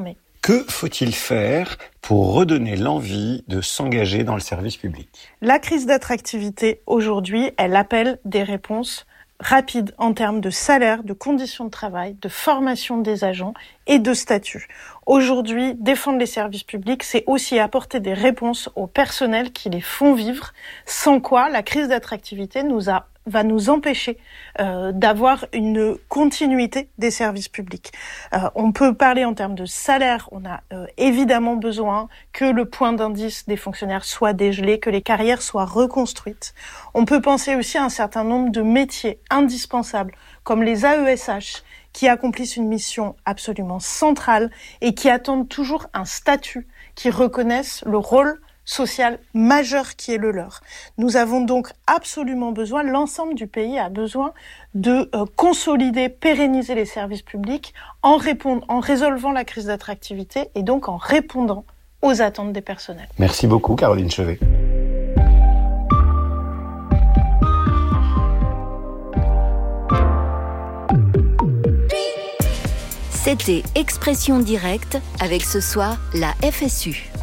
Speaker 23: Que faut-il faire pour redonner l'envie de s'engager dans le service public ?
Speaker 26: La crise d'attractivité, aujourd'hui, elle appelle des réponses rapides en termes de salaire, de conditions de travail, de formation des agents et de statut. Aujourd'hui, défendre les services publics, c'est aussi apporter des réponses aux personnels qui les font vivre, sans quoi la crise d'attractivité nous a va nous empêcher euh, d'avoir une continuité des services publics. Euh, on peut parler en termes de salaire, on a euh, évidemment besoin que le point d'indice des fonctionnaires soit dégelé, que les carrières soient reconstruites. On peut penser aussi à un certain nombre de métiers indispensables, comme les A E S H, qui accomplissent une mission absolument centrale et qui attendent toujours un statut, qui reconnaissent le rôle social majeur qui est le leur. Nous avons donc absolument besoin, l'ensemble du pays a besoin de euh, consolider, pérenniser les services publics en, répondant, en résolvant la crise d'attractivité et donc en répondant aux attentes des personnels.
Speaker 23: Merci beaucoup Caroline Chevet.
Speaker 22: C'était Expression directe avec ce soir la F S U.